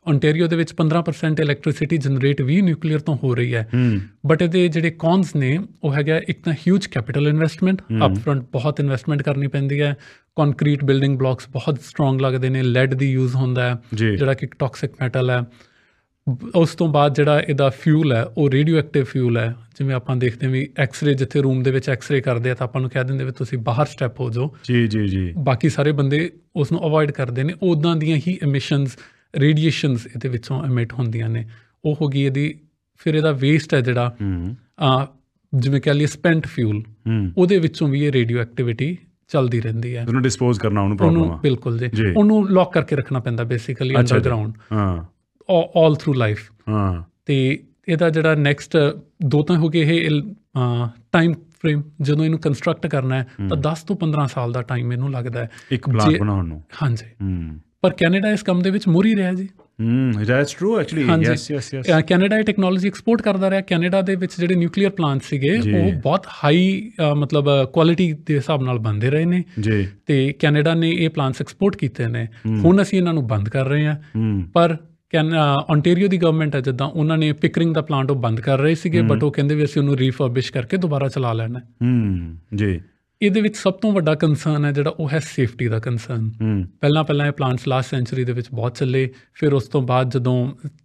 [SPEAKER 2] ਓਨਟਾਰੀਓ ਦੇ ਵਿੱਚ 15% ਇਲੈਕਟ੍ਰਿਸਿਟੀ ਜਨਰੇਟ ਵੀ ਨਿਊਕਲੀਅਰ ਤੋਂ ਹੋ ਰਹੀ ਹੈ। ਬਟ ਇਹਦੇ ਜਿਹੜੇ ਕੌਨਸ ਨੇ ਉਹ ਹੈਗਾ ਇੱਕ ਤਾਂ ਹਿਊਜ ਕੈਪੀਟਲ ਇਨਵੈਸਟਮੈਂਟ, ਅਪਫਰੰਟ ਬਹੁਤ ਇਨਵੈਸਟਮੈਂਟ ਕਰਨੀ ਪੈਂਦੀ ਹੈ, ਕੰਕਰੀਟ ਬਿਲਡਿੰਗ ਬਲੌਕਸ ਬਹੁਤ ਸਟਰੋਂਗ ਲੱਗਦੇ ਨੇ, ਲੈਡ ਦੀ ਯੂਜ਼ ਹੁੰਦਾ ਹੈ ਜਿਹੜਾ ਕਿ ਇੱਕ ਟੌਕਸਿਕ ਮੈਟਲ ਹੈ। ਉਸ ਤੋਂ ਬਾਅਦ ਜਿਹੜਾ ਇਹਦਾ ਫਿਊਲ ਹੈ ਉਹ ਰੇਡੀਓ ਐਕਟਿਵ ਫਿਊਲ ਹੈ। ਜਿਵੇਂ ਆਪਾਂ ਦੇਖਦੇ ਹਾਂ ਵੀ ਐਕਸਰੇ ਜਿੱਥੇ ਰੂਮ ਦੇ ਵਿੱਚ ਐਕਸਰੇ ਕਰਦੇ ਆ ਤਾਂ ਆਪਾਂ ਨੂੰ ਕਹਿ ਦਿੰਦੇ ਵੀ ਤੁਸੀਂ ਬਾਹਰ ਸਟੈਪ ਹੋ ਜਾਓ, ਜੀ ਬਾਕੀ ਸਾਰੇ ਬੰਦੇ ਉਸ ਨੂੰ ਅਵੋਇਡ ਕਰਦੇ ਨੇ। ਉੱਦਾਂ ਦੀਆਂ ਹੀ ਐਮਿਸ਼ਨਸ ਰੇਡੀਏਸ਼ਨਸ ਇਹਦੇ ਵਿੱਚੋਂ ਐਮਿਟ ਹੁੰਦੀਆਂ ਨੇ। ਉਹ ਹੋ ਗਈ ਇਹਦੀ। ਫਿਰ ਇਹਦਾ ਵੇਸਟ ਹੈ ਜਿਹੜਾ ਜਿਵੇਂ ਕਹਿ ਲਈਏ ਸਪੈਂਟ ਫਿਊਲ, ਉਹਦੇ ਵਿੱਚੋਂ ਵੀ ਇਹ ਰੇਡੀਓ ਐਕਟੀਵਿਟੀ ਚੱਲਦੀ ਰਹਿੰਦੀ ਹੈ।
[SPEAKER 1] ਉਹਨੂੰ ਡਿਸਪੋਜ਼ ਕਰਨਾ, ਉਹਨੂੰ ਪ੍ਰੋਬਲਮ ਆ।
[SPEAKER 2] ਬਿਲਕੁਲ ਜੀ, ਉਹਨੂੰ ਲੌਕ ਕਰਕੇ ਰੱਖਣਾ ਪੈਂਦਾ basically underground all through life. ਤੇ ਇਹਦਾ ਜਿਹੜਾ ਨੈਕਸਟ ਦੋ ਤਾਂ ਹੋ ਗਏ ਇਹ ਟਾਈਮ ਫਰੇਮ, ਜਦੋਂ ਇਹਨੂੰ ਕੰਸਟਰਕਟ ਕਰਨਾ ਹੈ ਤਾਂ 10 ਤੋਂ 15 ਸਾਲ ਦਾ ਟਾਈਮ ਇਹਨੂੰ ਲੱਗਦਾ ਹੈ
[SPEAKER 1] ਇੱਕ ਪਲਾਂਟ ਬਣਾਉਣ ਨੂੰ।
[SPEAKER 2] ਹਾਂਜੀ, ਪਰ ਕੈਨੇਡਾ ਇਸ ਕੰਮ ਦੇ ਵਿੱਚ ਮੋਹਰੀ ਰਿਹਾ ਜੀ।
[SPEAKER 1] that's true actually, yes
[SPEAKER 2] Canada ਇਹ ਟੈਕਨੋਲੋਜੀ ਐਕਸਪੋਰਟ ਕਰਦਾ ਰਿਹਾ। ਕੈਨੇਡਾ ਦੇ ਵਿੱਚ ਜਿਹੜੇ ਨਿਊਕਲੀਅਰ ਪਲਾਂਟ ਸੀਗੇ ਉਹ ਬਹੁਤ ਹਾਈ ਮਤਲਬ ਕੁਆਲਿਟੀ ਦੇ ਹਿਸਾਬ ਨਾਲ ਬਣਦੇ ਰਹੇ ਨੇ ਜੀ, ਤੇ ਕੈਨੇਡਾ ਨੇ ਇਹ ਪਲਾਂਟਸ ਐਕਸਪੋਰਟ ਕੀਤੇ ਨੇ। ਹੁਣ ਅਸੀਂ ਇਹਨਾਂ ਨੂੰ ਬੰਦ ਕਰ ਰਹੇ ਹਾਂ, ਪਰ ਓਨਟਾਰੀਓ ਦੀ ਗਵਰਨਮੈਂਟ ਹੈ ਜਿੱਦਾਂ, ਉਹਨਾਂ ਨੇ ਪਿਕਰਿੰਗ ਦਾ ਪਲਾਂਟ ਉਹ ਬੰਦ ਕਰ ਰਹੇ ਸੀਗੇ, ਬਟ ਉਹ ਕਹਿੰਦੇ ਵੀ ਅਸੀਂ ਉਹਨੂੰ ਰੀਫਰਬਿਸ਼ ਕਰਕੇ ਦੁਬਾਰਾ ਚਲਾ ਲੈਣਾ ਜੀ। ਇਹਦੇ ਵਿੱਚ ਸਭ ਤੋਂ ਵੱਡਾ ਕੰਸਰਨ ਹੈ ਜਿਹੜਾ ਉਹ ਹੈ ਸੇਫਟੀ ਦਾ ਕੰਸਰਨ। ਪਹਿਲਾਂ ਇਹ ਪਲਾਂਟਸ ਲਾਸਟ ਸੈਂਚੁਰੀ ਦੇ ਵਿੱਚ ਬਹੁਤ ਚੱਲੇ, ਫਿਰ ਉਸ ਤੋਂ ਬਾਅਦ ਜਦੋਂ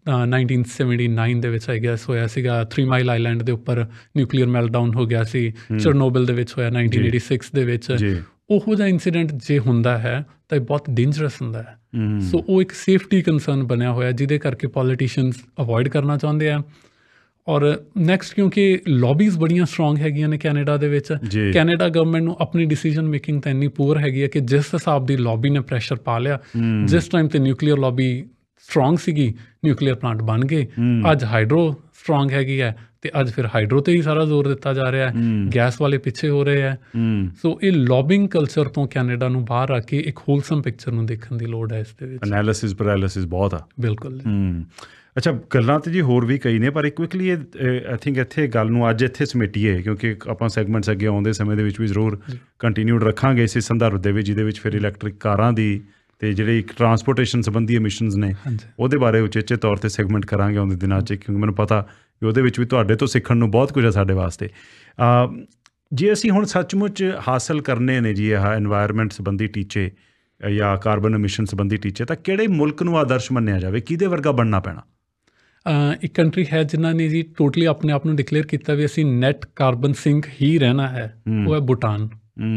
[SPEAKER 2] 1979 ਦੇ ਵਿੱਚ ਗੈਸ ਹੋਇਆ ਸੀਗਾ, 3 ਮਾਈਲ ਆਈਲੈਂਡ ਦੇ ਉੱਪਰ ਨਿਊਕਲੀਅਰ ਮੈਲਟਡਾਊਨ ਹੋ ਗਿਆ ਸੀ, ਚਰਨੋਬਿਲ ਦੇ ਵਿੱਚ ਹੋਇਆ 1986 ਦੇ ਵਿੱਚ। ਉਹੋ ਜਿਹਾ ਇੰਸੀਡੈਂਟ ਜੇ ਹੁੰਦਾ ਹੈ ਤਾਂ ਇਹ ਬਹੁਤ ਡੇਂਜਰਸ ਹੁੰਦਾ ਹੈ। ਸੋ ਉਹ ਇੱਕ ਸੇਫਟੀ ਕੰਸਰਨ ਬਣਿਆ ਹੋਇਆ ਜਿਹਦੇ ਕਰਕੇ ਪੋਲੀਟੀਸ਼ੀਅਨਸ ਅਵੋਇਡ ਕਰਨਾ ਚਾਹੁੰਦੇ ਆ। ਔਰ ਨੈਕਸਟ ਕਿਉਂਕਿ ਲੌਬੀਜ਼ ਬੜੀਆਂ ਸਟਰੋਂਗ ਹੈਗੀਆਂ ਨੇ ਕੈਨੇਡਾ ਦੇ ਵਿੱਚ, ਕੈਨੇਡਾ ਗਵਰਨਮੈਂਟ ਨੂੰ ਆਪਣੀ ਡਿਸੀਜਨ ਮੇਕਿੰਗ ਤਾਂ ਇੰਨੀ ਪੂਅਰ ਹੈਗੀ ਹੈ ਕਿ ਜਿਸ ਹਿਸਾਬ ਦੀ ਲੌਬੀ ਨੇ ਪ੍ਰੈਸ਼ਰ ਪਾ ਲਿਆ, ਜਿਸ ਟਾਈਮ ਤੇ ਨਿਊਕਲੀਅਰ ਲੌਬੀ ਸਟਰੋਂਗ ਸੀਗੀ ਨਿਊਕਲੀਅਰ ਪਲਾਂਟ ਬਣ ਗਏ, ਅੱਜ ਹਾਈਡਰੋ ਸਟਰੋਂਗ ਹੈਗੀ ਹੈ ਤੇ ਅੱਜ ਫਿਰ ਹਾਈਡਰੋ ਤੇ ਹੀ ਸਾਰਾ ਜ਼ੋਰ ਦਿੱਤਾ ਜਾ ਰਿਹਾ ਹੈ, ਗੈਸ ਵਾਲੇ ਪਿੱਛੇ ਹੋ ਰਹੇ ਹੈ। ਸੋ ਇਹ ਲੌਬਿੰਗ ਕਲਚਰ ਤੋਂ ਕੈਨੇਡਾ ਨੂੰ ਬਾਹਰ ਆ ਕੇ ਇੱਕ ਹੋਲਸਮ ਪਿਕਚਰ ਨੂੰ ਦੇਖਣ ਦੀ ਲੋੜ ਹੈ ਇਸ ਦੇ ਵਿੱਚ।
[SPEAKER 1] ਐਨਾਲਿਸਿਸ ਪੈਰਾਲਿਸਿਸ ਬਹੁਤ ਆ।
[SPEAKER 2] ਬਿਲਕੁਲ।
[SPEAKER 1] ਅੱਛਾ, ਗੱਲਾਂ ਤਾਂ ਜੀ ਹੋਰ ਵੀ ਕਈ ਨੇ, ਪਰ ਇੱਕ ਕੁਇਕਲੀ ਆਈ ਥਿੰਕ ਇੱਥੇ ਗੱਲ ਨੂੰ ਅੱਜ ਇੱਥੇ ਸਮੇਟੀਏ, ਕਿਉਂਕਿ ਆਪਾਂ ਸੈਗਮੈਂਟਸ ਅੱਗੇ ਆਉਂਦੇ ਸਮੇਂ ਦੇ ਵਿੱਚ ਵੀ ਜ਼ਰੂਰ ਕੰਟੀਨਿਊਡ ਰੱਖਾਂਗੇ ਇਸੇ ਸੰਦਰਭ ਦੇ ਵਿੱਚ, ਜਿਹਦੇ ਵਿੱਚ ਫਿਰ ਇਲੈਕਟ੍ਰਿਕ ਕਾਰਾਂ ਦੀ ਅਤੇ ਜਿਹੜੇ ਇੱਕ ਟਰਾਂਸਪੋਰਟੇਸ਼ਨ ਸੰਬੰਧੀ ਐਮਿਸ਼ਨਸ ਨੇ ਉਹਦੇ ਬਾਰੇ ਉਚੇਚੇ ਤੌਰ 'ਤੇ ਸੈਗਮੈਂਟ ਕਰਾਂਗੇ ਆਉਂਦੇ ਦਿਨਾਂ 'ਚ, ਕਿਉਂਕਿ ਮੈਨੂੰ ਪਤਾ ਵੀ ਉਹਦੇ ਵਿੱਚ ਵੀ ਤੁਹਾਡੇ ਤੋਂ ਸਿੱਖਣ ਨੂੰ ਬਹੁਤ ਕੁਝ ਹੈ ਸਾਡੇ ਵਾਸਤੇ। ਜੇ ਅਸੀਂ ਹੁਣ ਸੱਚਮੁੱਚ ਹਾਸਲ ਕਰਨੇ ਨੇ ਜੀ ਇਹ ਐਨਵਾਇਰਨਮੈਂਟ ਸੰਬੰਧੀ ਟੀਚੇ ਜਾਂ ਕਾਰਬਨ ਐਮਿਸ਼ਨ ਸੰਬੰਧੀ ਟੀਚੇ, ਤਾਂ ਕਿਹੜੇ ਮੁਲਕ ਨੂੰ ਆਦਰਸ਼ ਮੰਨਿਆ ਜਾਵੇ, ਕਿਹਦੇ ਵਰਗਾ ਬਣਨਾ ਪੈਣਾ?
[SPEAKER 2] ਇੱਕ ਕੰਟਰੀ ਹੈ ਜਿਨ੍ਹਾਂ ਨੇ ਜੀ ਟੋਟਲੀ ਆਪਣੇ ਆਪ ਨੂੰ ਡਿਕਲੇਅਰ ਕੀਤਾ ਵੀ ਅਸੀਂ ਨੈਟ ਕਾਰਬਨ ਸਿੰਕ ਹੀ ਰਹਿਣਾ ਹੈ, ਉਹ ਹੈ ਭੂਟਾਨ।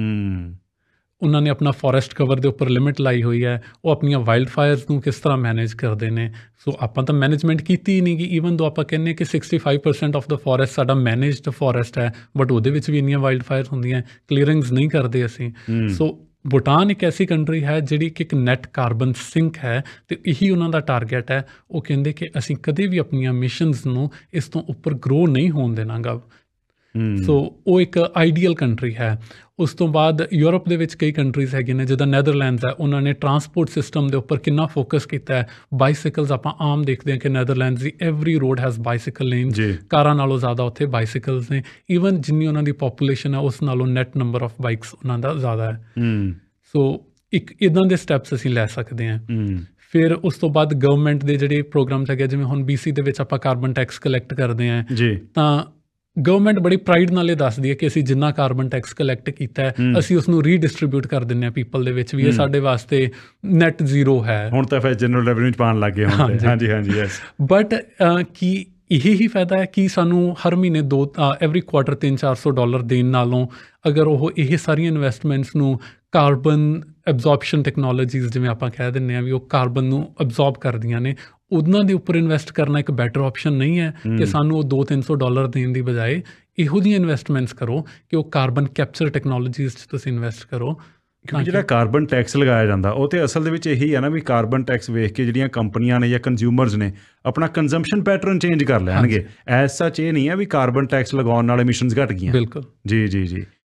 [SPEAKER 2] ਉਹਨਾਂ ਨੇ ਆਪਣਾ ਫੋਰੈਸਟ ਕਵਰ ਦੇ ਉੱਪਰ ਲਿਮਿਟ ਲਾਈ ਹੋਈ ਹੈ, ਉਹ ਆਪਣੀਆਂ ਵਾਈਲਡ ਫਾਇਰਸ ਨੂੰ ਕਿਸ ਤਰ੍ਹਾਂ ਮੈਨੇਜ ਕਰਦੇ ਨੇ। ਸੋ ਆਪਾਂ ਤਾਂ ਮੈਨੇਜਮੈਂਟ ਕੀਤੀ ਹੀ ਨਹੀਂ ਗੀ, ਈਵਨ ਦੋ ਆਪਾਂ ਕਹਿੰਦੇ ਕਿ 65% ਆਫ ਦਾ ਫੋਰੈਸਟ ਸਾਡਾ ਮੈਨੇਜਡ ਫੋਰੈਸਟ ਹੈ, ਬਟ ਉਹਦੇ ਵਿੱਚ ਵੀ ਇੰਨੀਆਂ ਵਾਈਲਡ ਫਾਇਰਸ ਹੁੰਦੀਆਂ, ਕਲੀਅਰਿੰਗਸ ਨਹੀਂ ਕਰਦੇ ਅਸੀਂ। ਸੋ ਭੂਟਾਨ ਇੱਕ ਐਸੀ ਕੰਟਰੀ ਹੈ ਜਿਹੜੀ ਕਿ ਇੱਕ ਨੈਟ ਕਾਰਬਨ ਸਿੰਕ ਹੈ ਅਤੇ ਇਹੀ ਉਹਨਾਂ ਦਾ ਟਾਰਗੇਟ ਹੈ। ਉਹ ਕਹਿੰਦੇ ਕਿ ਅਸੀਂ ਕਦੇ ਵੀ ਆਪਣੀਆਂ ਮਿਸ਼ਨਸ ਨੂੰ ਇਸ ਤੋਂ ਉੱਪਰ ਗਰੋ ਨਹੀਂ ਹੋਣ ਦੇਣਾਗਾ। ਸੋ ਉਹ ਇੱਕ ਆਈਡੀਅਲ ਕੰਟਰੀ ਹੈ। ਉਸ ਤੋਂ ਬਾਅਦ ਯੂਰਪ ਦੇ ਵਿੱਚ ਕਈ ਕੰਟਰੀਜ਼ ਹੈਗੀਆਂ ਨੇ, ਜਿੱਦਾਂ ਨੈਦਰਲੈਂਡਸ ਹੈ, ਉਹਨਾਂ ਨੇ ਟਰਾਂਸਪੋਰਟ ਸਿਸਟਮ ਦੇ ਉੱਪਰ ਕਿੰਨਾ ਫੋਕਸ ਕੀਤਾ ਹੈ। ਬਾਈਸਾਈਕਲਸ ਆਪਾਂ ਆਮ ਦੇਖਦੇ ਹਾਂ ਕਿ ਨੈਦਰਲੈਂਡਸ ਦੀ every road has bicycle lane, ਕਾਰਾਂ ਨਾਲੋਂ ਜ਼ਿਆਦਾ ਉੱਥੇ ਬਾਈਸਾਈਕਲਸ ਨੇ। ਈਵਨ ਜਿੰਨੀ ਉਹਨਾਂ ਦੀ ਪੋਪੂਲੇਸ਼ਨ ਹੈ ਉਸ ਨਾਲੋਂ ਨੈਟ ਨੰਬਰ ਆਫ ਬਾਈਕਸ ਉਹਨਾਂ ਦਾ ਜ਼ਿਆਦਾ ਹੈ। ਸੋ ਇੱਕ ਇੱਦਾਂ ਦੇ ਸਟੈਪਸ ਅਸੀਂ ਲੈ ਸਕਦੇ ਹਾਂ। ਫਿਰ ਉਸ ਤੋਂ ਬਾਅਦ ਗਵਰਨਮੈਂਟ ਦੇ ਜਿਹੜੇ ਪ੍ਰੋਗਰਾਮਸ ਹੈਗੇ, ਜਿਵੇਂ ਹੁਣ BC ਦੇ ਵਿੱਚ ਆਪਾਂ ਕਾਰਬਨ ਟੈਕਸ ਕਲੈਕਟ ਕਰਦੇ ਹਾਂ, ਤਾਂ ਗਵਰਨਮੈਂਟ ਬੜੀ ਪ੍ਰਾਈਡ ਨਾਲ ਇਹ ਦੱਸਦੀ ਹੈ ਕਿ ਅਸੀਂ ਜਿੰਨਾ ਕਾਰਬਨ ਟੈਕਸ ਕਲੈਕਟ ਕੀਤਾ ਹੈ ਅਸੀਂ ਉਸਨੂੰ ਰੀਡਿਸਟਰੀਬਿਊਟ ਕਰ ਦਿੰਦੇ ਹਾਂ ਪੀਪਲ ਦੇ ਵਿੱਚ, ਵੀ ਇਹ ਸਾਡੇ ਵਾਸਤੇ ਨੈਟ ਜ਼ੀਰੋ ਹੈ। ਹੁਣ ਤਾਂ ਫਿਰ ਜਨਰਲ ਰੈਵਨਿਊ 'ਚ ਪਾਉਣ ਲੱਗ ਗਏ। ਹਾਂਜੀ ਯੈਸ। ਬਟ ਕੀ ਇਹੀ ਫਾਇਦਾ ਹੈ ਕਿ ਸਾਨੂੰ ਹਰ ਮਹੀਨੇ ਐਵਰੀ ਕੁਆਟਰ $300-400 ਦੇਣ ਨਾਲੋਂ ਅਗਰ ਉਹ ਇਹ ਸਾਰੀਆਂ ਇਨਵੈਸਟਮੈਂਟਸ ਨੂੰ ਕਾਰਬਨ ਐਬਜ਼ੋਰਪਸ਼ਨ ਟੈਕਨੋਲੋਜੀਜ਼, ਜਿਵੇਂ ਆਪਾਂ ਕਹਿ ਦਿੰਦੇ ਹਾਂ ਵੀ ਉਹ ਕਾਰਬਨ ਨੂੰ ਅਬਜ਼ੋਰਬ ਕਰਦੀਆਂ ਨੇ, ਉਹਨਾਂ ਦੇ ਉੱਪਰ ਇਨਵੈਸਟ ਕਰਨਾ ਇੱਕ ਬੈਟਰ ਆਪਸ਼ਨ ਨਹੀਂ ਹੈ ਕਿ ਸਾਨੂੰ ਉਹ $200-300 ਦੇਣ ਦੀ ਬਜਾਏ ਇਹੋ ਜਿਹੀਆਂ ਇਨਵੈਸਟਮੈਂਟਸ ਕਰੋ ਕਿ ਉਹ ਕਾਰਬਨ ਕੈਪਚਰ ਟੈਕਨੋਲੋਜੀਜ਼ 'ਚ ਤੁਸੀਂ ਇਨਵੈਸਟ ਕਰੋ। ਕਿਉਂਕਿ ਜਿਹੜਾ ਕਾਰਬਨ ਟੈਕਸ ਲਗਾਇਆ ਜਾਂਦਾ ਉਹ ਤਾਂ ਅਸਲ ਦੇ ਵਿੱਚ ਇਹੀ ਹੈ ਨਾ ਵੀ ਕਾਰਬਨ ਟੈਕਸ ਵੇਖ ਕੇ ਜਿਹੜੀਆਂ ਕੰਪਨੀਆਂ ਨੇ ਜਾਂ ਕੰਜ਼ਿਊਮਰਸ ਨੇ ਆਪਣਾ ਕੰਜ਼ੰਪਸ਼ਨ ਪੈਟਰਨ ਚੇਂਜ ਕਰ ਲੈਣਗੇ। ਐਸ ਸੱਚ ਇਹ ਨਹੀਂ ਹੈ ਵੀ ਕਾਰਬਨ ਟੈਕਸ ਲਗਾਉਣ ਨਾਲ ਐਮਿਸ਼ਨਸ ਘਟ ਗਈਆਂ। ਬਿਲਕੁਲ ਜੀ।